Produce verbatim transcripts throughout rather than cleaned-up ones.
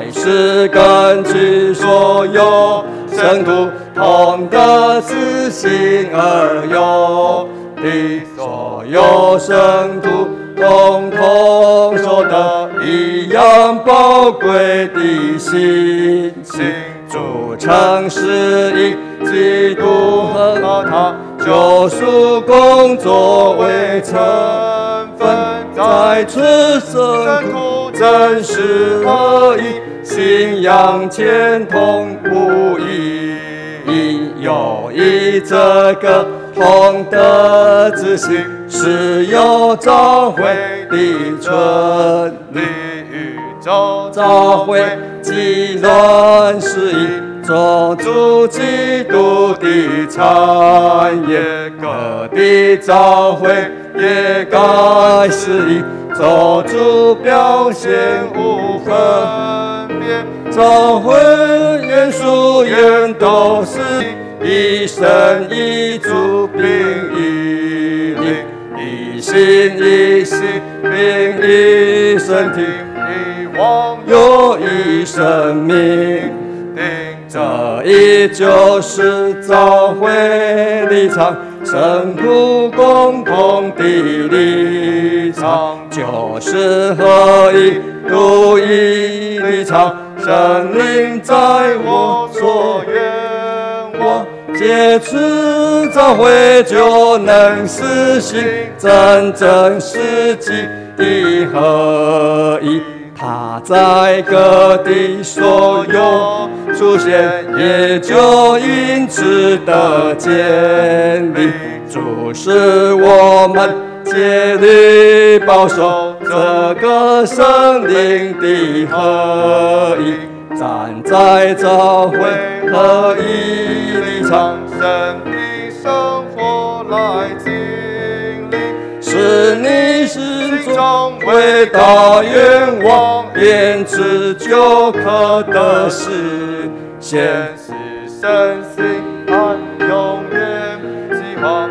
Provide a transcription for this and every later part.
乃是根据所有圣徒同的自信而有的，所有圣徒共同受的一样宝贵的信心，主称是以基督和他救赎工作为成分，在此圣徒真实合一，信仰前同无异。有一这个同的自信，是有召会的真理。宇宙召会既然是以做主基督的产业，各地召会也该是以做主表现无分别。召会元素也都是一神一主并一灵，一心一心并一身体，一望有一生命。这一就是召会立场，圣徒共同的立场，就是合一独一立场。圣灵在我所愿望，借此召会就能实行真正实际的合一。他在各地所有出现，也就因此的建立。主使我们竭力保守这个圣灵的合一，站在召会合一立场，生命生活来经历，是你心中伟大愿望，言之就可得实现，是神性爱永远计划。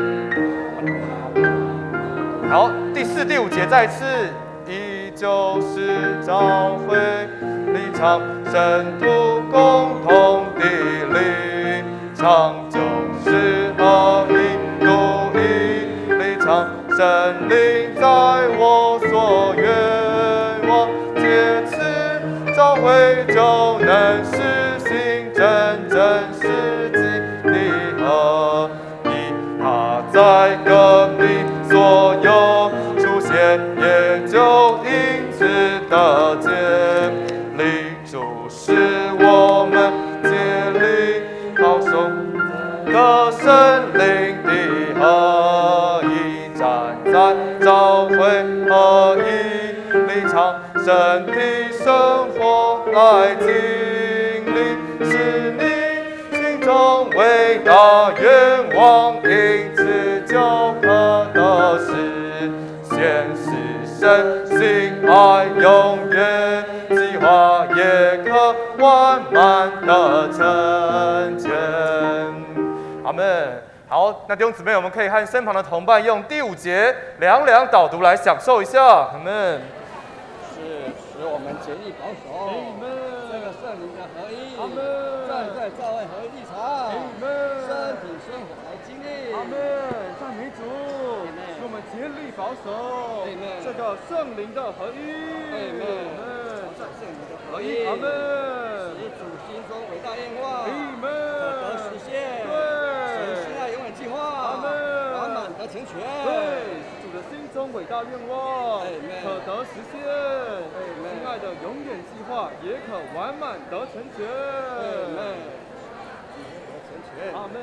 好，第四、第五节再次，依旧是召会立场，圣徒共同的立场，就是合一独一立场。圣灵在我所愿望，借此召会就能实行真正实际的合一。他在各地所有出现，也就因此的建立。主使我们竭力保守各圣灵的合一，站在召会合一立场，身体生活来经历，是你心中伟大愿望，因此就可得实现，是神性爱永远计划，也可完满的成全。阿们。好，那弟兄姊妹，我们可以和身旁的同伴用第五节两两导读来享受一下。阿们。 是使我们竭力保守这个圣灵的合一， 阿们。 站在召会合一立场， 阿们。 身体生活来经历。 阿们。赞美主，使我们竭力保守这个圣灵的合一。 阿们。在圣灵的合一。 阿们。 使主心中伟大愿望， 阿们。 可得实现。神心爱永远计划，阿们。完满得成全。 对，是主的心中伟大愿望，可得实现。亲爱的永远计划也可完满得成全。 阿们。得成全。 阿们。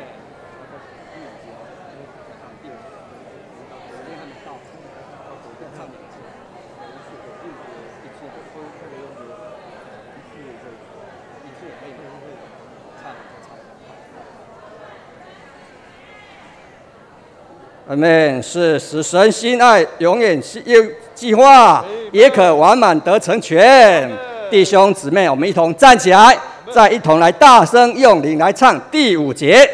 阿们。是使神心爱永远计划，也可完满得成全。弟兄姊妹，我们一同站起来，再一同来大声用灵来唱第五节。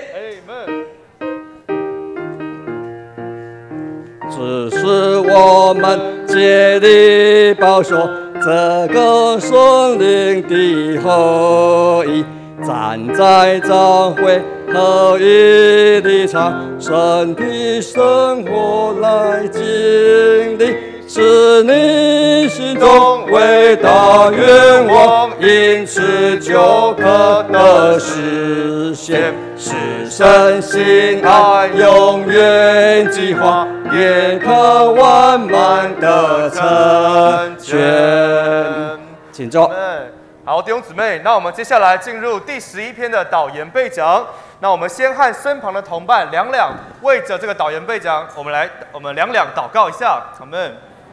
只是我们竭力保守这个圣灵的合一，站在教会合一的场，神的生活来经历，是你心中伟大愿望，因此就可得实现。是神心爱永远计划，也可完满的成全。请坐。 好，弟兄姊妹，那我们接下来进入第十一篇的导言背讲。那我们先和身旁的同伴两两为着这个导言背讲，我们来，我们两两祷告一下。阿们。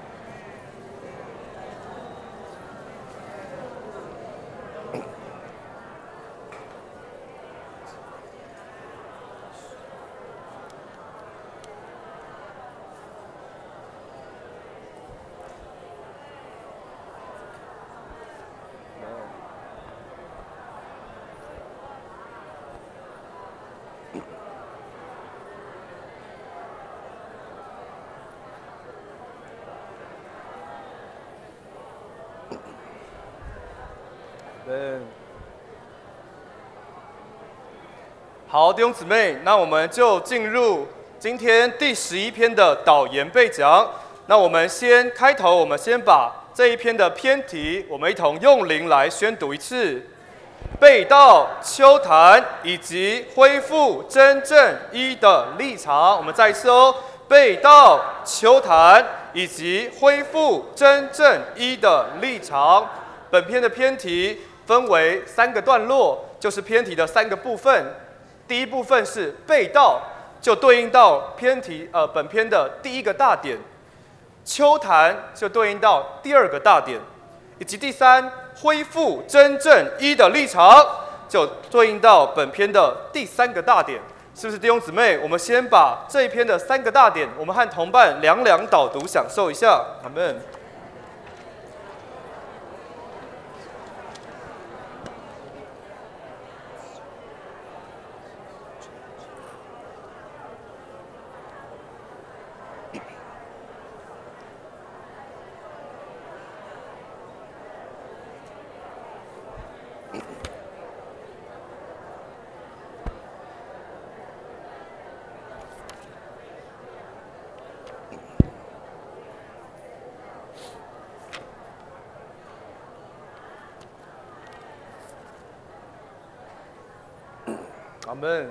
好，弟兄姊妹，那我们就进入今天第十一篇的导言背讲。那我们先开头，我们先把这一篇的篇题，我们一同用灵来宣读一次：背道、秋谈以及恢复真正一的立场。我们再一次哦，背道、秋谈以及恢复真正一的立场。本篇的篇题分为三个段落，就是篇题的三个部分。第一部分是背道，就对应到篇题呃本篇的第一个大点；秋谈就对应到第二个大点，以及第三恢复真正一的立场，就对应到本篇的第三个大点。是不是弟兄姊妹？我们先把这一篇的三个大点，我们和同伴两两导读，享受一下。阿们。阿们。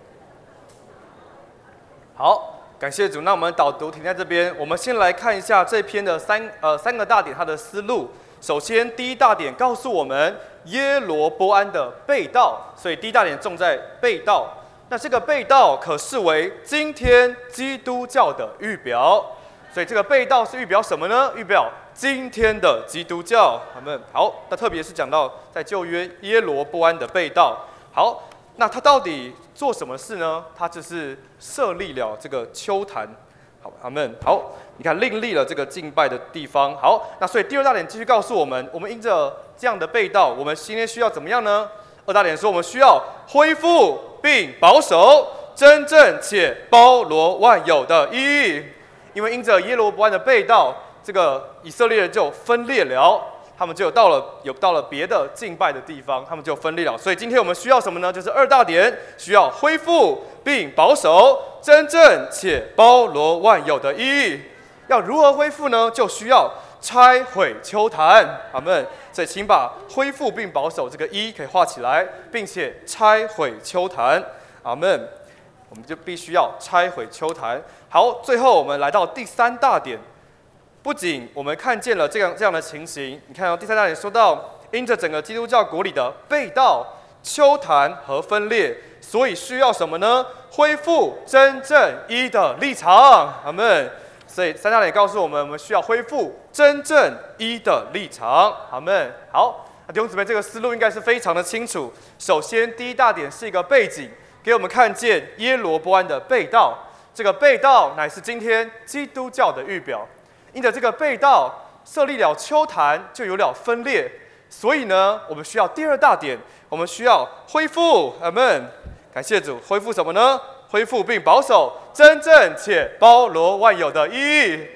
好，感谢主。那我们导读停在这边，我们先来看一下这篇的三呃三个大点它的思路。首先，第一大点告诉我们耶罗波安的背道，所以第一大点重在背道。那这个背道可视为今天基督教的预表，所以这个背道是预表什么呢？预表今天的基督教。阿们。好，那特别是讲到在旧约耶罗波安的背道。好。那他到底做什么事呢？他就是设立了这个秋坛。好，阿们。好，你看另立了这个敬拜的地方。好，那所以第二大点继续告诉我们，我们因着这样的背道，我们今天需要怎么样呢？二大点说，我们需要恢复并保守真正且包罗万有的意义。因为因着耶罗波安的背道，这个以色列人就分裂了。他们就有到了有到了别的敬拜的地方，他们就分裂了。所以今天我们需要什么呢？就是二大点，需要恢复并保守真正且包罗万有的意义。要如何恢复呢？就需要拆毁秋坛。阿们。所以请把恢复并保守这个一可以画起来，并且拆毁秋坛。阿们。我们就必须要拆毁秋坛。好，最后我们来到第三大点。不仅我们看见了这样这样的情形，你看到、哦、第三大点说到，因着整个基督教国里的背道、秋谈和分裂，所以需要什么呢？恢复真正一的立场。阿们。所以三大点告诉我们，我们需要恢复真正一的立场。阿们。好，弟兄姊妹，这个思路应该是非常的清楚。首先，第一大点是一个背景，给我们看见耶罗波安的背道。这个背道乃是今天基督教的预表。因着这个背道设立了秋坛，就有了分裂，所以呢，我们需要第二大点，我们需要恢复。阿们。感谢主，恢复什么呢？恢复并保守真正且包罗万有的意义。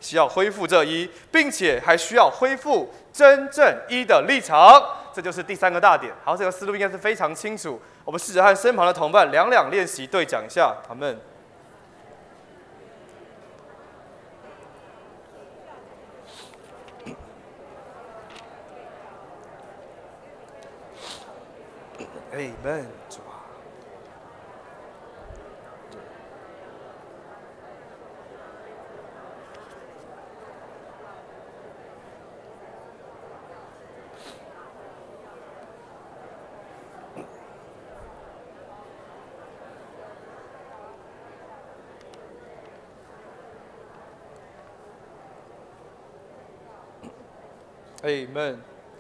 需要恢复这一，并且还需要恢复真正一的立场，这就是第三个大点。好，这个思路应该是非常清楚。我们试着和身旁的同伴两两练习对讲一下，阿们。Amen， 主啊。Amen。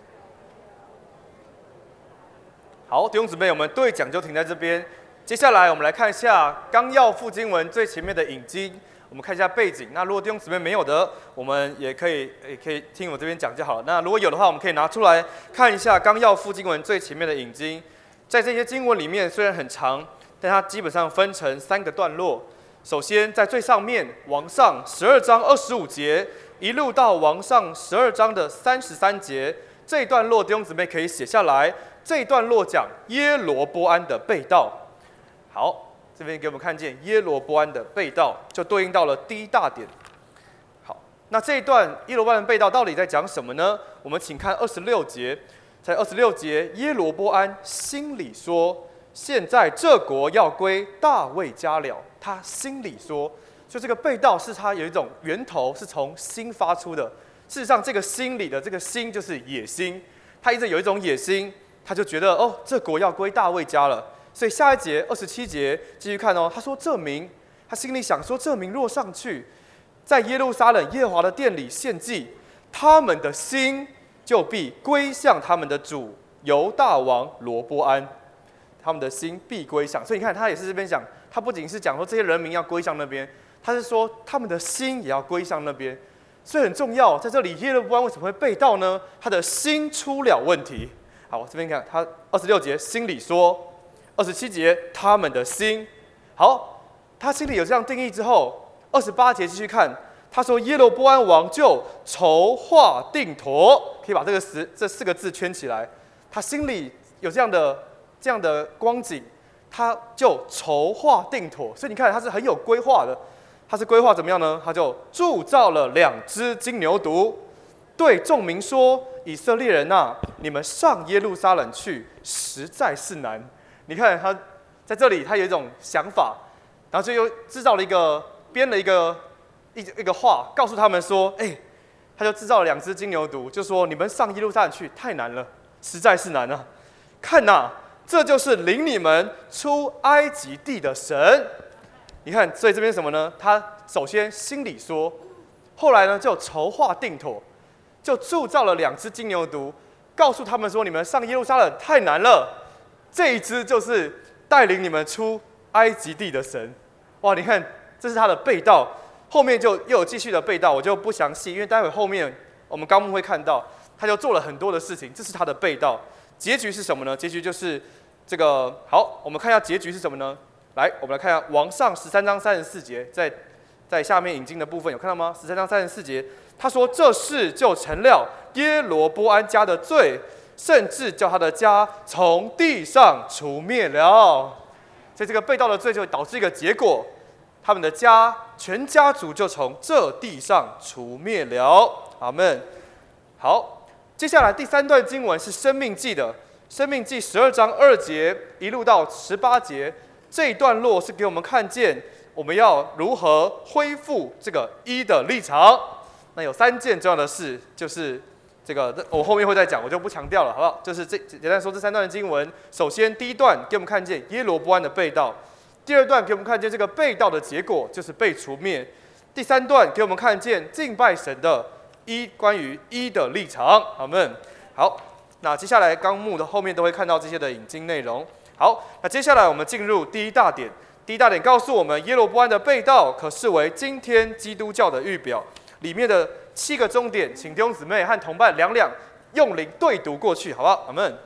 好，弟兄姊妹，我们对讲就停在这边。接下来我们来看一下纲要附经文最前面的引经，我们看一下背景。那如果弟兄姊妹没有的，我们也可以也可以听我这边讲就好了。那如果有的话，我们可以拿出来看一下纲要附经文最前面的引经。在这些经文里面，虽然很长，但它基本上分成三个段落。首先，在最上面往上十二章二十五节，一路到往上十二章的三十三节，这一段落弟兄姊妹可以写下来。这一段落讲耶罗波安的被盗。好，这边给我们看见耶罗波安的被盗，就对应到了第一大点。好，那这一段耶罗波安的被盗到底在讲什么呢？我们请看二十六节，在二十六节，耶罗波安心里说：“现在这国要归大卫家了。”他心里说，就这个被盗是他有一种源头，是从心发出的。事实上，这个心里的这个心就是野心，他一直有一种野心。他就觉得哦，这国要归大卫家了，所以下一节二十七节继续看哦。他说这民，他心里想说，这民若上去，在耶路撒冷耶和华的殿里献祭，他们的心就必归向他们的主犹大王罗波安，他们的心必归向。所以你看，他也是这边讲，他不仅是讲说这些人民要归向那边，他是说他们的心也要归向那边。所以很重要，在这里耶罗波安为什么会被盗呢？他的心出了问题。好，我这边看他二十六节心里说，二十七节他们的心。好，他心里有这样定义之后，二十八节继续看，他说耶罗波安王就筹划定妥，可以把这个四这四个字圈起来。他心里有这样的这样的光景，他就筹划定妥。所以你看他是很有规划的，他是规划怎么样呢？他就铸造了两只金牛犊，对众民说：“以色列人啊，你们上耶路撒冷去，实在是难。”你看他在这里，他有一种想法，然后就又制造了一个编了一个一一个话，告诉他们说：“哎，他就制造了两只金牛犊，就说你们上耶路撒冷去太难了，实在是难啊！看呐、啊，这就是领你们出埃及地的神。”你看，所以这边什么呢？他首先心里说，后来呢就筹划定妥。就铸造了两只金牛犊，告诉他们说：“你们上耶路撒冷太难了，这一只就是带领你们出埃及地的神。”哇，你看，这是他的被盗，后面就又有继续的被盗，我就不详细，因为待会后面我们纲目会看到，他就做了很多的事情，这是他的被盗。结局是什么呢？结局就是这个。好，我们看一下结局是什么呢？来，我们来看一下王上十三章三十四节，在在下面引经的部分有看到吗？十三章三十四节。他说：“这事就成了耶罗波安家的罪，甚至叫他的家从地上除灭了。”所以这个被盗的罪就导致一个结果，他们的家全家族就从这地上除灭了。阿们。好，接下来第三段经文是《申命记》的，《申命记》十二章二节一路到十八节，这一段落是给我们看见我们要如何恢复这个一的立场。那有三件重要的事，就是这个我后面会再讲，我就不强调了，好不好？就是这简单说这三段的经文。首先，第一段给我们看见耶罗波安的被盗；第二段给我们看见这个被盗的结果就是被除灭；第三段给我们看见敬拜神的一关于一的立场。阿们。好，那接下来纲目的后面都会看到这些的引经内容。好，那接下来我们进入第一大点。第一大点告诉我们，耶罗波安的被盗可视为今天基督教的预表。里面的七个重点，请弟兄姊妹和同伴两两用灵对读过去，好不好？阿们。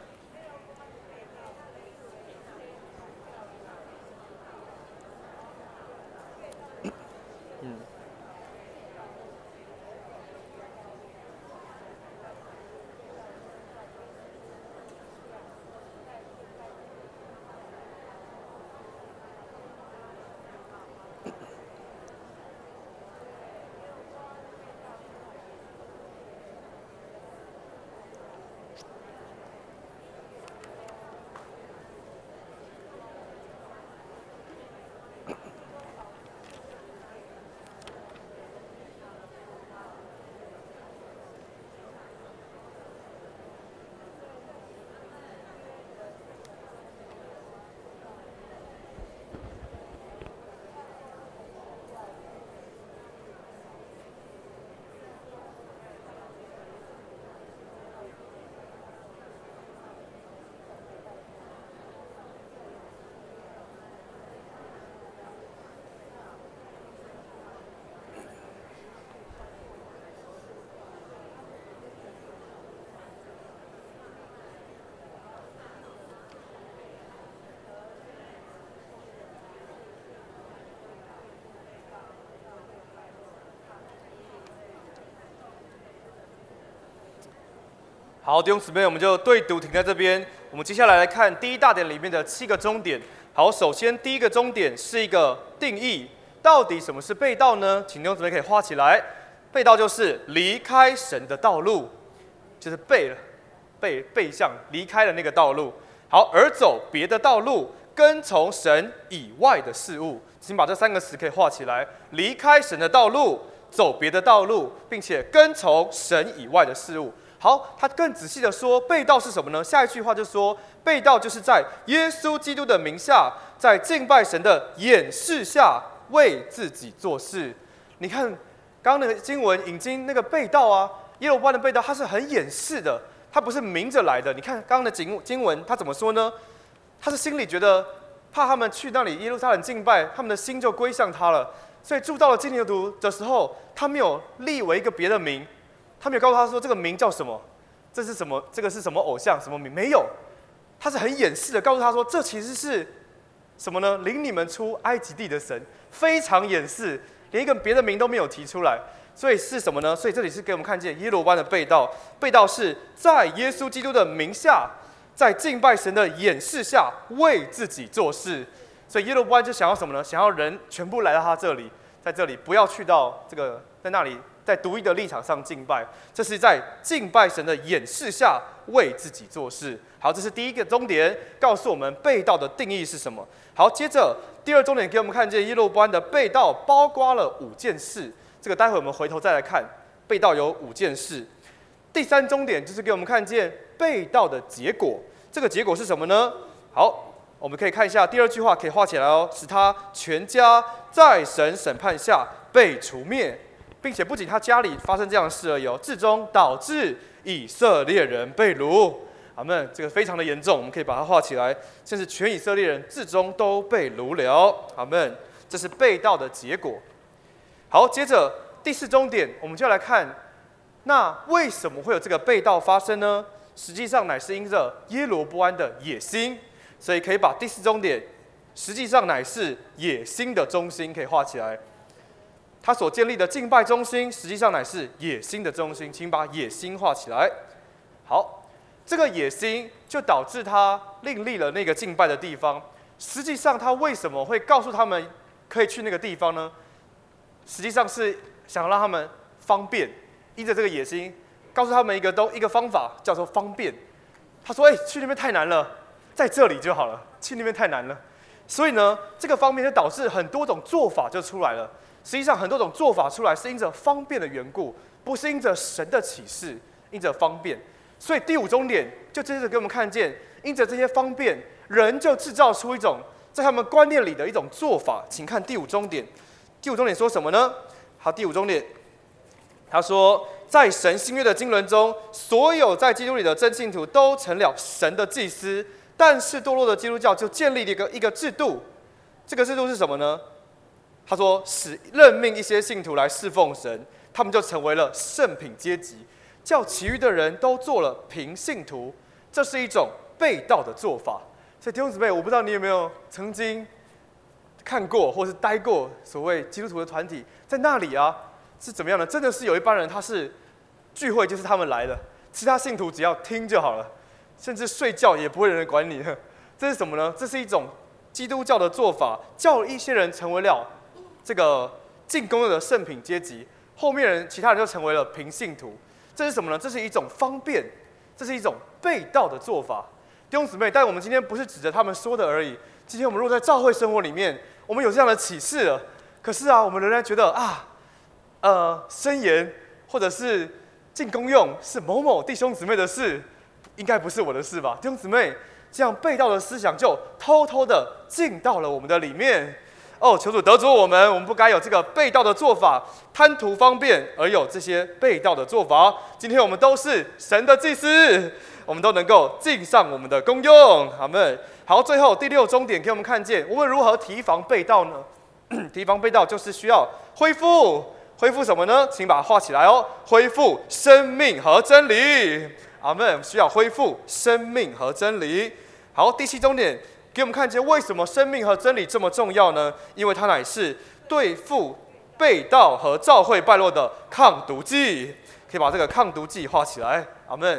好，弟兄姊妹，我们就对读停在这边。我们接下来来看第一大点里面的七个终点。好，首先第一个终点是一个定义，到底什么是背道呢？请弟兄姊妹可以画起来。背道就是离开神的道路，就是背了，背背向离开了那个道路。好，而走别的道路，跟从神以外的事物。请把这三个词可以画起来：离开神的道路，走别的道路，并且跟从神以外的事物。好，他更仔细的说，背道是什么呢？下一句话就说，背道就是在耶稣基督的名下，在敬拜神的掩饰下，为自己做事。你看，刚刚那个经文引经那个背道啊，耶罗波安的背道，它是很掩饰的，它不是明着来的。你看刚刚的经经文，他怎么说呢？他是心里觉得怕他们去那里耶路撒冷敬拜，他们的心就归向他了。所以住到了基尼图的时候，他没有立为一个别的名。他没有告诉他说这个名叫什么，这是什么，这个是什么偶像，什么名？没有，他是很掩饰的告诉他说，这其实是什么呢？领你们出埃及地的神，非常掩饰，连一个别的名都没有提出来。所以是什么呢？所以这里是给我们看见耶罗波安的背道，背道是在耶稣基督的名下，在敬拜神的掩饰下，为自己做事。所以耶罗波安就想要什么呢？想要人全部来到他这里，在这里不要去到这个在那里。在独一的立场上敬拜，这是在敬拜神的掩饰下为自己做事。好，这是第一个终点，告诉我们背道的定义是什么。好，接着第二终点给我们看见耶罗波安的背道包括了五件事，这个待会我们回头再来看，背道有五件事。第三终点就是给我们看见背道的结果，这个结果是什么呢？好，我们可以看一下第二句话，可以画起来哦，使他全家在神审判下被除灭。并且不仅他家里发生这样的事而已哦，至终导致以色列人被掳。阿们，这个非常的严重，我们可以把它画起来，甚至全以色列人至终都被掳了。阿们，这是背道的结果。好，接着第四终点，我们就来看，那为什么会有这个背道发生呢？实际上乃是因着耶罗波安的野心，所以可以把第四终点，实际上乃是野心的中心，可以画起来。他所建立的敬拜中心，实际上乃是野心的中心，请把野心画起来。好，这个野心就导致他另立了那个敬拜的地方。实际上，他为什么会告诉他们可以去那个地方呢？实际上是想让他们方便，依着这个野心，告诉他们一个都一个方法，叫做方便。他说：“哎、欸，去那边太难了，在这里就好了。去那边太难了。”所以呢，这个方便就导致很多种做法就出来了。实际上，很多种做法出来是因着方便的缘故，不是因着神的启示，因着方便。所以第五终点就接着给我们看见，因着这些方便，人就制造出一种在他们观念里的一种做法。请看第五终点，第五终点说什么呢？好，第五终点，他说，在神新约的经纶中，所有在基督里的真信徒都成了神的祭司，但是堕落的基督教就建立了一个一个制度，这个制度是什么呢？他说，使任命一些信徒来侍奉神，他们就成为了圣品阶级，叫其余的人都做了平信徒。这是一种背道的做法。所以弟兄姊妹，我不知道你有没有曾经看过或是待过所谓基督徒的团体，在那里啊是怎么样的？真的是有一帮人，他是聚会就是他们来的，其他信徒只要听就好了，甚至睡觉也不会有人管你的。这是什么呢？这是一种基督教的做法，叫一些人成为了这个进攻的圣品阶级，后面人其他人就成为了平信徒。这是什么呢？这是一种方便，这是一种背道的做法。弟兄姊妹，但我们今天不是指着他们说的而已。今天我们若在教会生活里面，我们有这样的启示了，可是啊，我们仍然觉得啊，呃，申言或者是进公用是某某弟兄姊妹的事，应该不是我的事吧？弟兄姊妹，这样背道的思想就偷偷的进到了我们的里面。哦，求主得着我们，我们不该有这个背道的做法，贪图方便而有这些背道的做法。今天我们都是神的祭司，我们都能够尽上我们的功用。阿们。好，最后第六终点给我们看见，我们如何提防背道呢？提防背道就是需要恢复，恢复什么呢？请把它画起来哦，恢复生命和真理。阿们。需要恢复生命和真理。好，第七终点。给我们看见为什么生命和真理这么重要呢？因为它乃是对付背道和教会败落的抗毒剂。可以把这个抗毒剂画起来。阿们。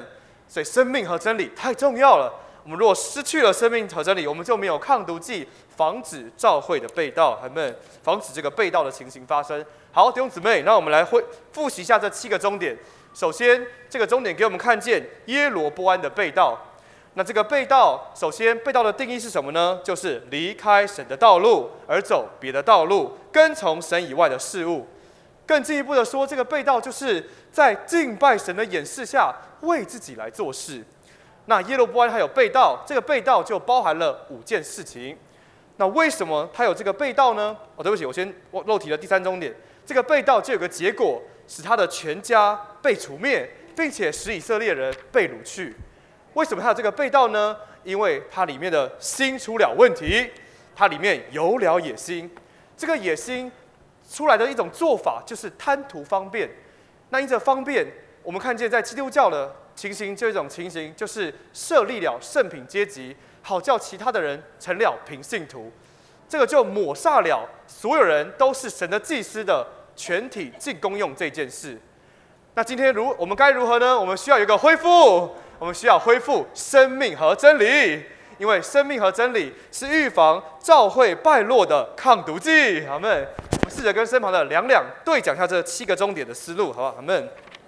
所以生命和真理太重要了。我们如果失去了生命和真理，我们就没有抗毒剂，防止教会的背道，还没防止这个背道的情形发生。好，弟兄姊妹，那我们来会复习一下这七个终点。首先，这个终点给我们看见耶罗波安的背道。那这个背道，首先背道的定义是什么呢？就是离开神的道路，而走别的道路，跟从神以外的事物。更进一步的说，这个背道就是在敬拜神的掩饰下，为自己来做事。那耶罗波安还有背道，这个背道就包含了五件事情。那为什么他有这个背道呢？哦，对不起，我先漏提了第三终点。这个背道就有个结果，使他的全家被除灭，并且使以色列人被掳去。为什么他有这个背道呢？因为它里面的心出了问题，它里面有了野心。这个野心出来的一种做法就是贪图方便。那因着方便，我们看见在基督教的情形，就一种情形，就是设立了圣品阶级，好叫其他的人成了平信徒。这个就抹煞了所有人都是神的祭司的全体进公用这件事。那今天如我们该如何呢？我们需要有一个恢复，我们需要恢复生命和真理，因为生命和真理是预防教会败落的抗毒剂。阿们。我们试着跟身旁的两两对讲一下这七个终点的思路，好不好？阿们。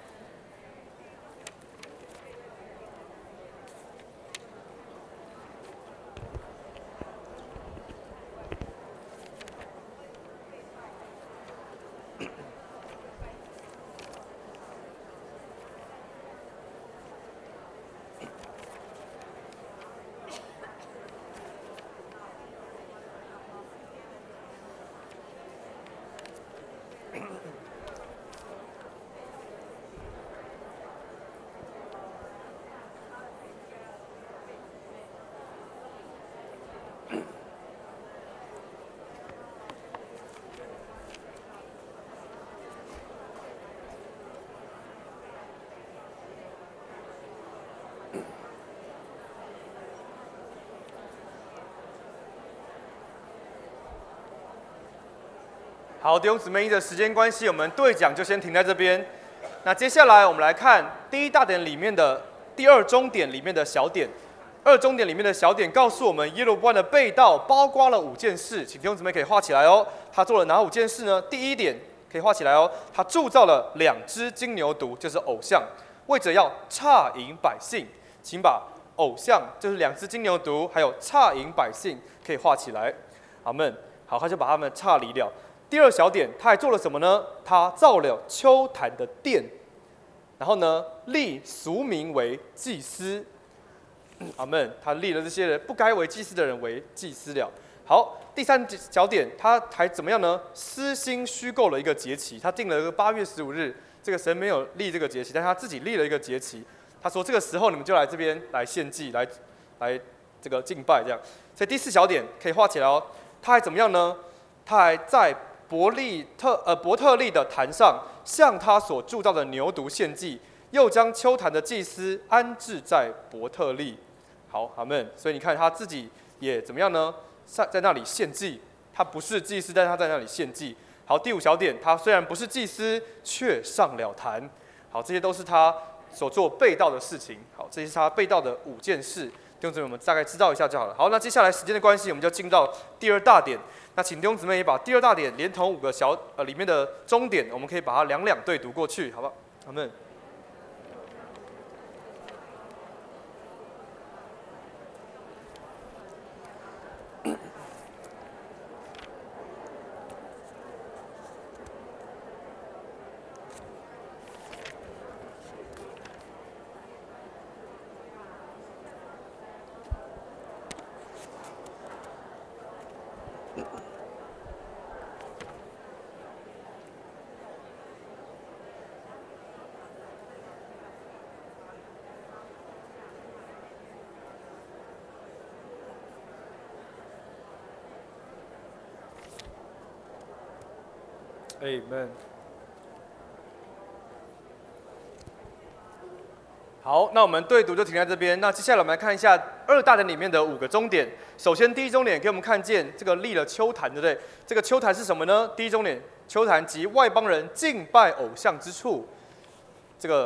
好，弟兄姊妹，因着时间关系，我们对讲就先停在这边。那接下来我们来看第一大点里面的第二终点里面的小点。二终点里面的小点告诉我们，耶罗波安的背道包括了五件事，请弟兄姊妹可以画起来哦。他做了哪五件事呢？第一点可以画起来哦，他铸造了两只金牛犊，就是偶像，为着要差引百姓。请把偶像就是两只金牛犊，还有差引百姓可以画起来。阿们。好，他就把他们差离了。第二小点，他还做了什么呢？他造了丘坛的殿，然后呢，立俗民为祭司。阿们。他立了这些人不该为祭司的人为祭司了。好，第三小点，他还怎么样呢？私心虚构了一个节期，他定了一个八月十五日，这个神没有立这个节期，但他自己立了一个节期。他说这个时候你们就来这边来献祭，来来这个敬拜这样。所以第四小点可以画起来哦。他还怎么样呢？他还在伯利特呃伯特利的坛上，向他所铸造的牛犊献祭，又将丘坛的祭司安置在伯特利。好，阿们。所以你看他自己也怎么样呢？在在那里献祭，他不是祭司，但是他在那里献祭。好，第五小点，他虽然不是祭司，却上了坛。好，这些都是他所做背道的事情。好，这些是他背道的五件事。弟兄姊妹，我们大概知道一下就好了。好，那接下来时间的关系，我们就进到第二大点。那请弟兄姊妹也把第二大点连同五个小呃里面的终点，我们可以把它两两对读过去，好不好？阿们。Amen。好，那我们对读就停在这边。那接下来我们来看一下二大点里面的五个终点。首先，第一终点给我们看见这个立了丘坛，对不对？这个丘坛是什么呢？第一终点，丘坛即外邦人敬拜偶像之处。这个我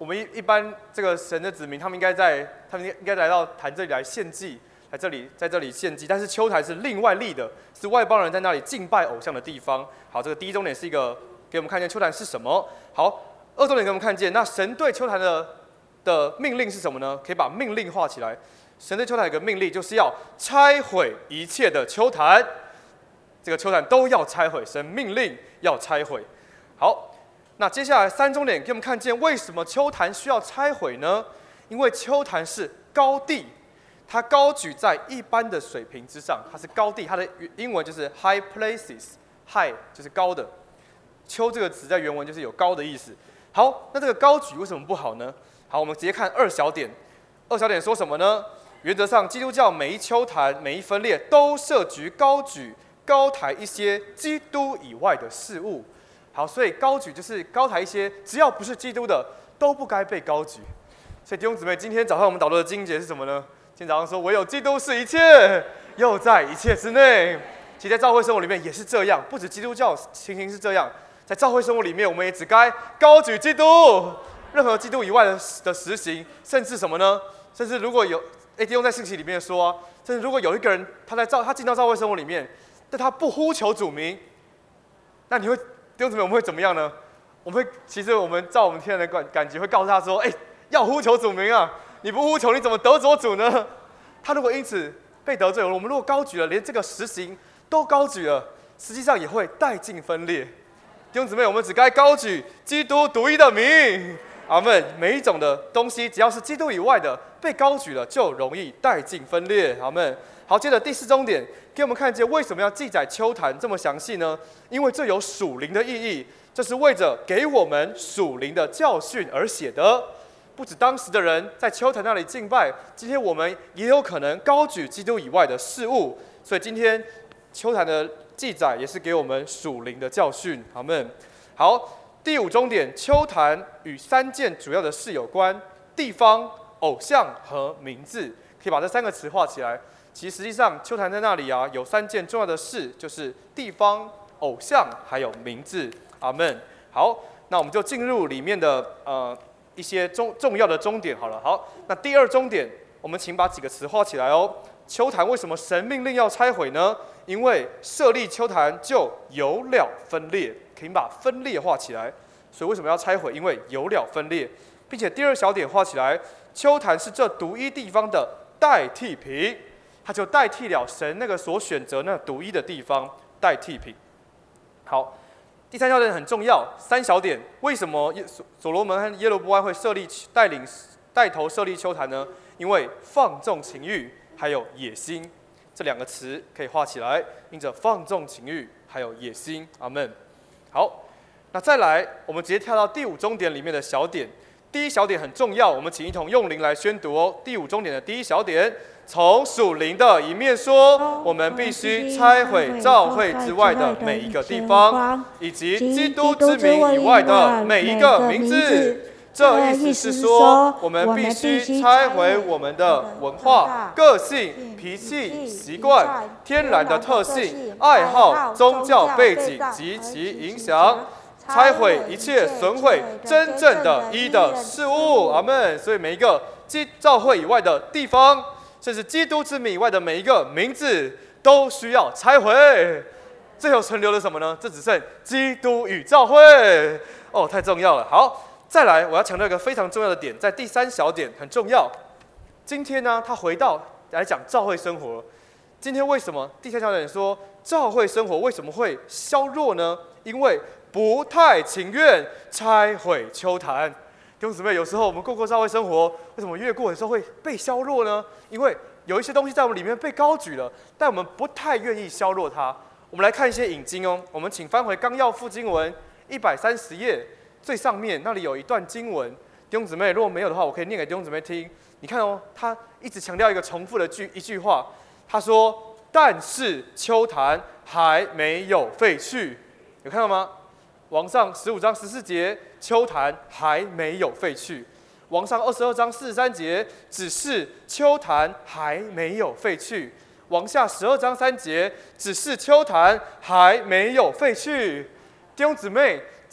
我们一一般这个神的子民，他们应该在，他们应该来到坛这里来献祭，来这里在这里献祭。但是丘坛是另外立的，是外邦人在那里敬拜偶像的地方。好，这个第一重点是一个给我们看见丘坛是什么。好，二重点给我们看见，那神对丘坛的的命令是什么呢？可以把命令画起来。神对丘坛有个命令，就是要拆毁一切的丘坛，这个丘坛都要拆毁。神命令要拆毁。好。那接下来三重点给我们看见，为什么丘坛需要拆毁呢？因为丘坛是高地，它高举在一般的水平之上，它是高地，它的英文就是 high places，high 就是高的。丘这个词在原文就是有高的意思。好，那这个高举为什么不好呢？好，我们直接看二小点。二小点说什么呢？原则上，基督教每一丘坛、每一分裂都涉及高举、高抬一些基督以外的事物。好，所以高举就是高抬一些只要不是基督的都不该被高举。所以弟兄姊妹，今天早上我们导读的经节是什么呢？今天早上说唯有基督是一切，又在一切之内。其实在教会生活里面也是这样，不止基督教情形是这样，在教会生活里面我们也只该高举基督，任何基督以外的的实行，甚至什么呢？甚至如果有，哎，弟兄在信息里面说、啊，甚至如果有一个人他在教他进到教会生活里面，但他不呼求主名，那你会？弟兄姊妹，我们会怎么样呢？我们会，其实我们照我们天然的感感觉，会告诉他说：“哎、欸，要呼求主名啊！你不呼求，你怎么得着主呢？”他如果因此被得罪了，我们如果高举了，连这个实行都高举了，实际上也会带进分裂。弟兄姊妹，我们只该高举基督独一的名。阿们。每一种的东西，只要是基督以外的，被高举了，就容易带进分裂。阿们。好，接着第四重点，给我们看见为什么要记载丘坛这么详细呢？因为这有属灵的意义，这是为着给我们属灵的教训而写的。不止当时的人在丘坛那里敬拜，今天我们也有可能高举基督以外的事物。所以今天丘坛的记载也是给我们属灵的教训。阿们。好，第五重点，丘坛与三件主要的事有关：地方、偶像和名字。可以把这三个词画起来。其实实际上，丘坛在那里啊，有三件重要的事，就是地方、偶像，还有名字。阿们。好，那我们就进入里面的呃一些重重要的终点好了。好，那第二终点，我们请把几个词画起来哦。丘坛为什么神命令要拆毁呢？因为设立丘坛就有了分裂，可以把分裂画起来。所以为什么要拆毁？因为有了分裂，并且第二小点画起来，丘坛是这独一地方的代替品。它就代替了神那个所选择那独一的地方，代替品。好，第三小点很重要。三小点，为什么所罗门和耶罗波安会设立带领带头设立丘坛呢？因为放纵情欲还有野心，这两个词可以画起来。因着放纵情欲还有野心，阿们。好，那再来，我们直接跳到第五终点里面的小点。第一小点很重要，我们请一同用灵来宣读哦。第五终点的第一小点，从属灵的一面说，我们必须拆毁教会之外的每一个地方，以及基督之名以外的每一个名字。这意思是说，我们必须拆毁我们的文化、个性、脾气、习惯、天然的特性、爱好、宗教背景及其影响。拆毁一切损毁真正的一的事物，阿们。所以每一个基教会以外的地方，甚至基督之名以外的每一个名字，都需要拆毁。最后存留的什么呢？这只剩基督与教会。哦，太重要了。好，再来，我要强调一个非常重要的点，在第三小点很重要。今天呢，他回到来讲教会生活。今天为什么第三小点说教会生活为什么会削弱呢？因为不太情愿拆毁丘坛。弟兄姊妹，有时候我们过过教会生活，为什么越过的时候会被削弱呢？因为有一些东西在我们里面被高举了，但我们不太愿意削弱它。我们来看一些引经哦。我们请翻回纲要附经文一百三十页最上面，那里有一段经文。弟兄姊妹，如果没有的话，我可以念给弟兄姊妹听。你看哦，他一直强调一个重复的句一句话，他说：“但是丘坛还没有废去。”有看到吗？王上十五章十四节，丘坛还没有废去。王上二十二章四十三节，只是丘坛还没有废去。王下十二章三节，只是丘坛还没有废去。弟兄姊妹，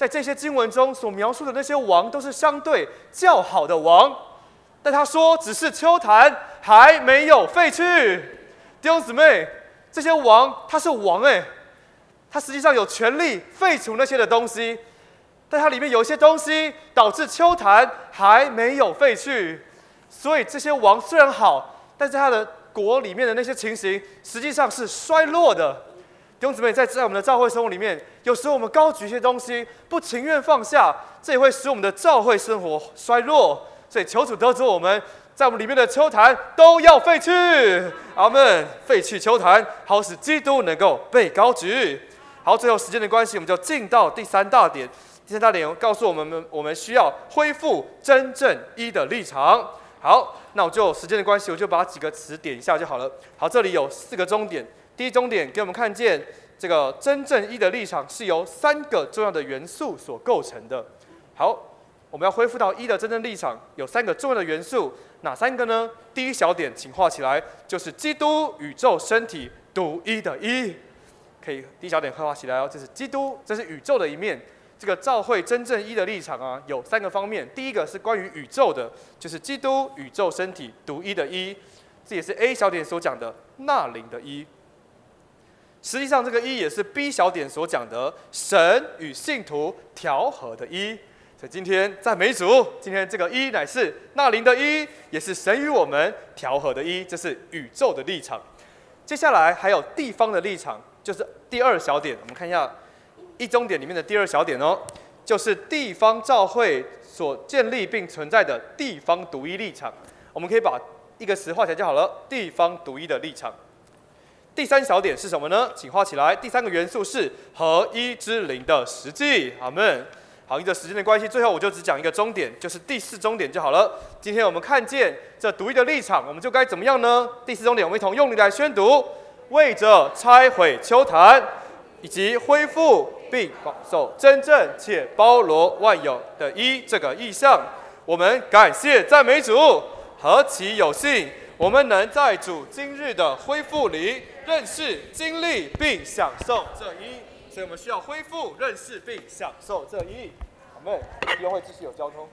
在这些经文中所描述的那些王，都是相对较好的王。但他说，只是丘坛还没有废去。弟兄姊妹，这些王他是王哎，他实际上有权利废除那些的东西，但它里面有一些东西导致丘坛还没有废去。所以这些王虽然好，但是他的国里面的那些情形，实际上是衰落的。弟兄姊妹，在在我们的教会生活里面，有时候我们高举一些东西，不情愿放下，这也会使我们的教会生活衰弱。所以求主得着我们，在我们里面的丘坛都要废去，阿们！废去丘坛，好使基督能够被高举。好，最后时间的关系，我们就进到第三大点。第三大点告诉我们，我们需要恢复真正一的立场。好，那我就时间的关系，我就把几个词点一下就好了。好，这里有四个终点。第一终点给我们看见，这个真正一的立场是由三个重要的元素所构成的。好。我们要恢复到一的真正立场，有三个重要的元素，哪三个呢？第一小点，请画起来，就是基督宇宙身体独一的一。可以，第一小点画起来哦，这是基督，这是宇宙的一面。这个教会真正一的立场啊，有三个方面。第一个是关于宇宙的，就是基督宇宙身体独一的一，这也是 A 小点所讲的纳灵的一。实际上，这个一也是 B 小点所讲的神与信徒调和的一。所以今天赞美主，今天这个一乃是纳灵的一，也是神与我们调和的一，这是宇宙的立场。接下来还有地方的立场，就是第二小点。我们看一下一终点里面的第二小点哦，就是地方教会所建立并存在的地方独一立场。我们可以把一个词画起来就好了，地方独一的立场。第三小点是什么呢？请画起来。第三个元素是合一之灵的实际。阿们。好，因着时间的关系，最后我就只讲一个终点，就是第四终点就好了。今天我们看见这独一的立场，我们就该怎么样呢？第四终点，我们一同用力来宣读：为着拆毁丘坛，以及恢复并保守真正且包罗万有的一这个意象，我们感谢赞美主，何其有幸，我们能在主今日的恢复里认识、经历并享受这一。所以我们需要恢复、认识并享受这一。阿们。弟兄会继续有交通。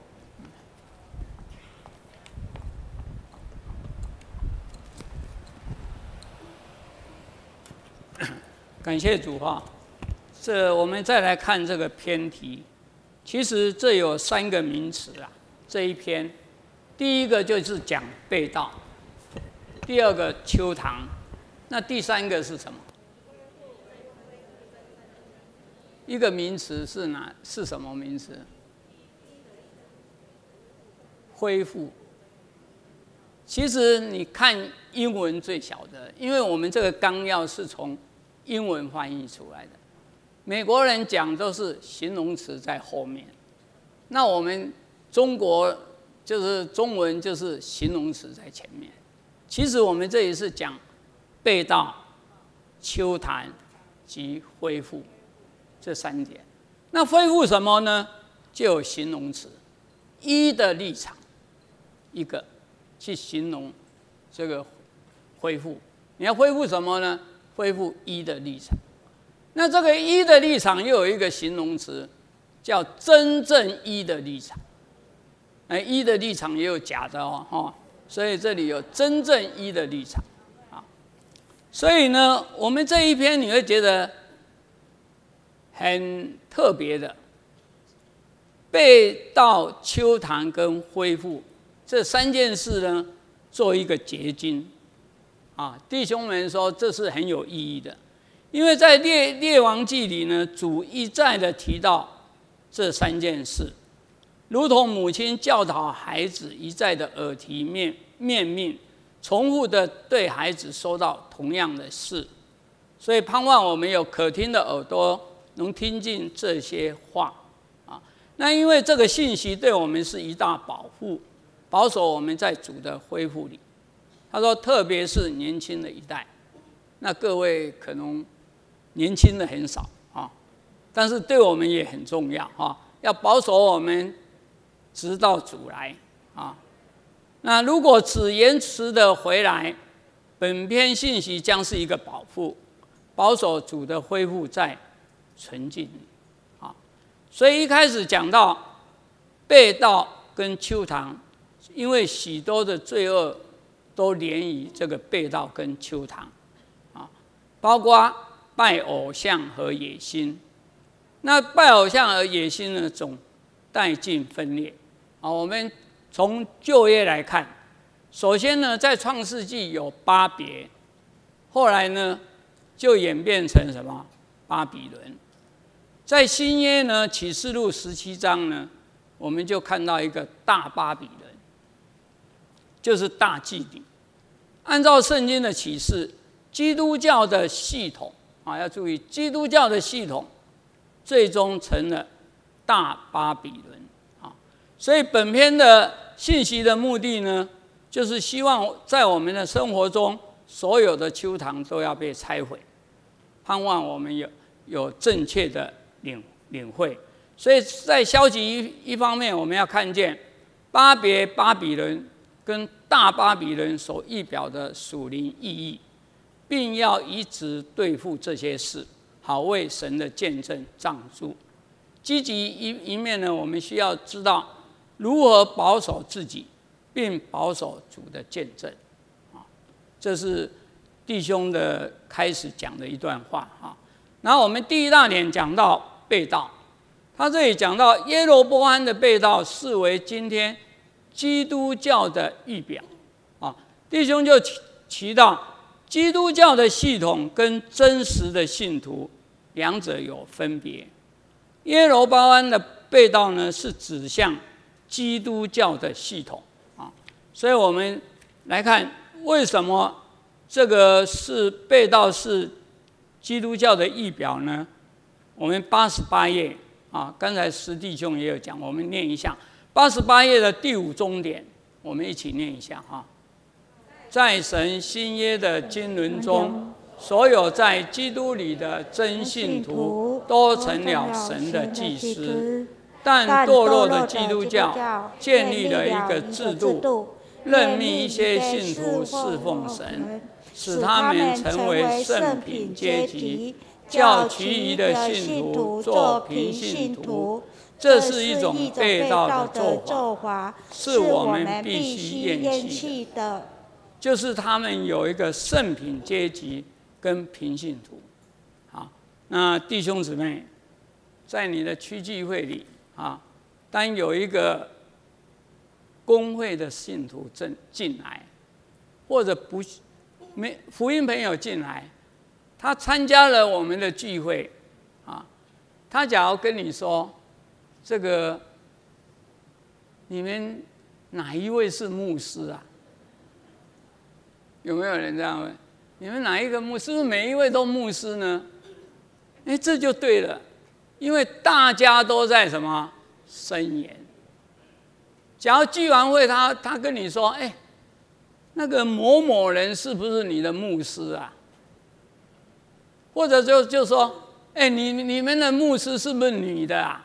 感谢主哈。这我们再来看这个篇题，其实这有三个名词啊。这一篇，第一个就是讲被盗，第二个丘堂，那第三个是什么？一个名词是哪？是什么名词？恢复。其实你看英文最晓得，因为我们这个纲要是从英文翻译出来的。美国人讲都是形容词在后面，那我们中国就是中文就是形容词在前面。其实我们这里是讲被盗、丘坛及恢复。这三点，那恢复什么呢？就有形容词，一的立场，一个去形容这个恢复。你要恢复什么呢？恢复一的立场。那这个一的立场又有一个形容词，叫真正一的立场。哎，一的立场也有假的哦，哈，所以这里有真正一的立场啊。所以呢，我们这一篇你会觉得很特别的，被盗、丘坛跟恢复这三件事呢，做一个结晶啊。弟兄们说这是很有意义的，因为在列列王记里呢，主一再的提到这三件事，如同母亲教导孩子一再的耳提面面命，重复的对孩子说到同样的事，所以盼望我们有可听的耳朵，能听进这些话啊。那因为这个信息对我们是一大保护，保守我们在主的恢复里。他说，特别是年轻的一代，那各位可能年轻的很少啊，但是对我们也很重要啊，要保守我们直到主来啊。那如果只延迟的回来，本篇信息将是一个保护，保守主的恢复在纯净啊。 所以一开始讲到被盗跟邱堂，因为许多的罪恶都连于这个被盗跟邱堂，啊，包括拜偶像和野心。那拜偶像和野心呢，总带进分裂。啊，我们从旧约来看，首先呢，在创世纪有巴别，后来呢，就演变成什么？巴比伦。在新约呢，启示录十七章呢，我们就看到一个大巴比伦，就是大妓女。按照圣经的启示，基督教的系统啊，要注意，基督教的系统最终成了大巴比伦啊。所以本篇的信息的目的呢，就是希望在我们的生活中，所有的邱堂都要被拆毁，盼望我们有有正确的领领会。所以在消极一一方面，我们要看见巴别巴比伦跟大巴比伦所预表的属灵意义，并要一直对付这些事，好为神的见证站住。积极一一面呢，我们需要知道如何保守自己，并保守主的见证。啊，这是弟兄的开始讲的一段话啊。然后我们第一大点讲到被盗，他这里讲到耶罗波安的被盗视为今天基督教的预表啊。弟兄就提到基督教的系统跟真实的信徒两者有分别。耶罗波安的被盗呢，是指向基督教的系统啊。所以我们来看为什么这个是被盗是基督教的预表呢？我们八十八页啊，刚才石弟兄也有讲，我们念一下八十八页的第五中点，我们一起念一下哈。在神新约的经纶中，所有在基督里的真信徒都成了神的祭司，但堕落的基督教建立了一个制度，任命一些信徒侍奉神，使他们成为圣品阶级，叫其余的信徒做平信徒。这是一种被盗的做法，是我们必须厌弃的。就是他们有一个圣品阶级跟平信徒。好，那弟兄姊妹，在你的区聚会里啊，当有一个公会的信徒进进来，或者不没福音朋友进来，他参加了我们的聚会啊，他假如跟你说，这个你们哪一位是牧师啊？有没有人这样问？你们哪一个牧师？是不是每一位都牧师呢？哎，这就对了，因为大家都在什么申言。假如聚完会他，他他跟你说，哎，那个某某人是不是你的牧师啊？或者就就说，哎，你你们的牧师是不是女的啊？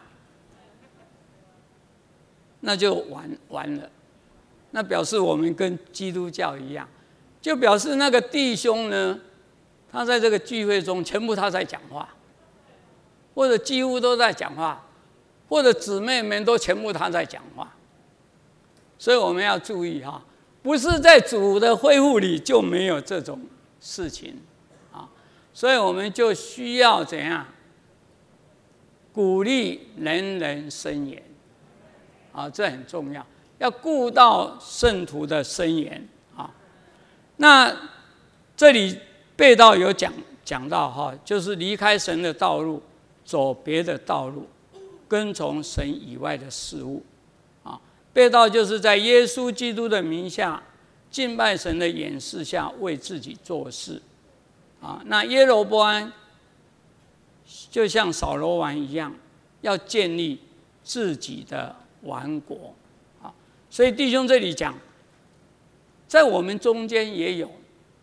那就完完了，那表示我们跟基督教一样。就表示那个弟兄呢，他在这个聚会中全部他在讲话，或者几乎都在讲话，或者姊妹们都全部他在讲话。所以我们要注意哈，不是在主的恢复里就没有这种事情啊。所以我们就需要怎样鼓励人人申言啊，这很重要，要顾到圣徒的申言。那这里被盗有讲讲到哈，就是离开神的道路，走别的道路，跟从神以外的事物啊。被盗就是在耶稣基督的名下，敬拜神的掩饰下，为自己做事啊。那耶罗波安就像扫罗王一样，要建立自己的王国啊。所以弟兄这里讲，在我们中间也有，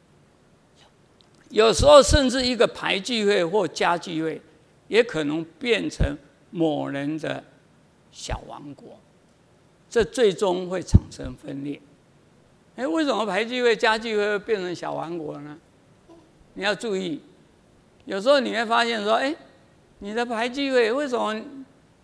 有时候甚至一个排聚会或家聚会，也可能变成某人的小王国，这最终会产生分裂。哎，为什么排聚会、家聚会会变成小王国呢？你要注意，有时候你会发现说，哎，你的排聚会为什么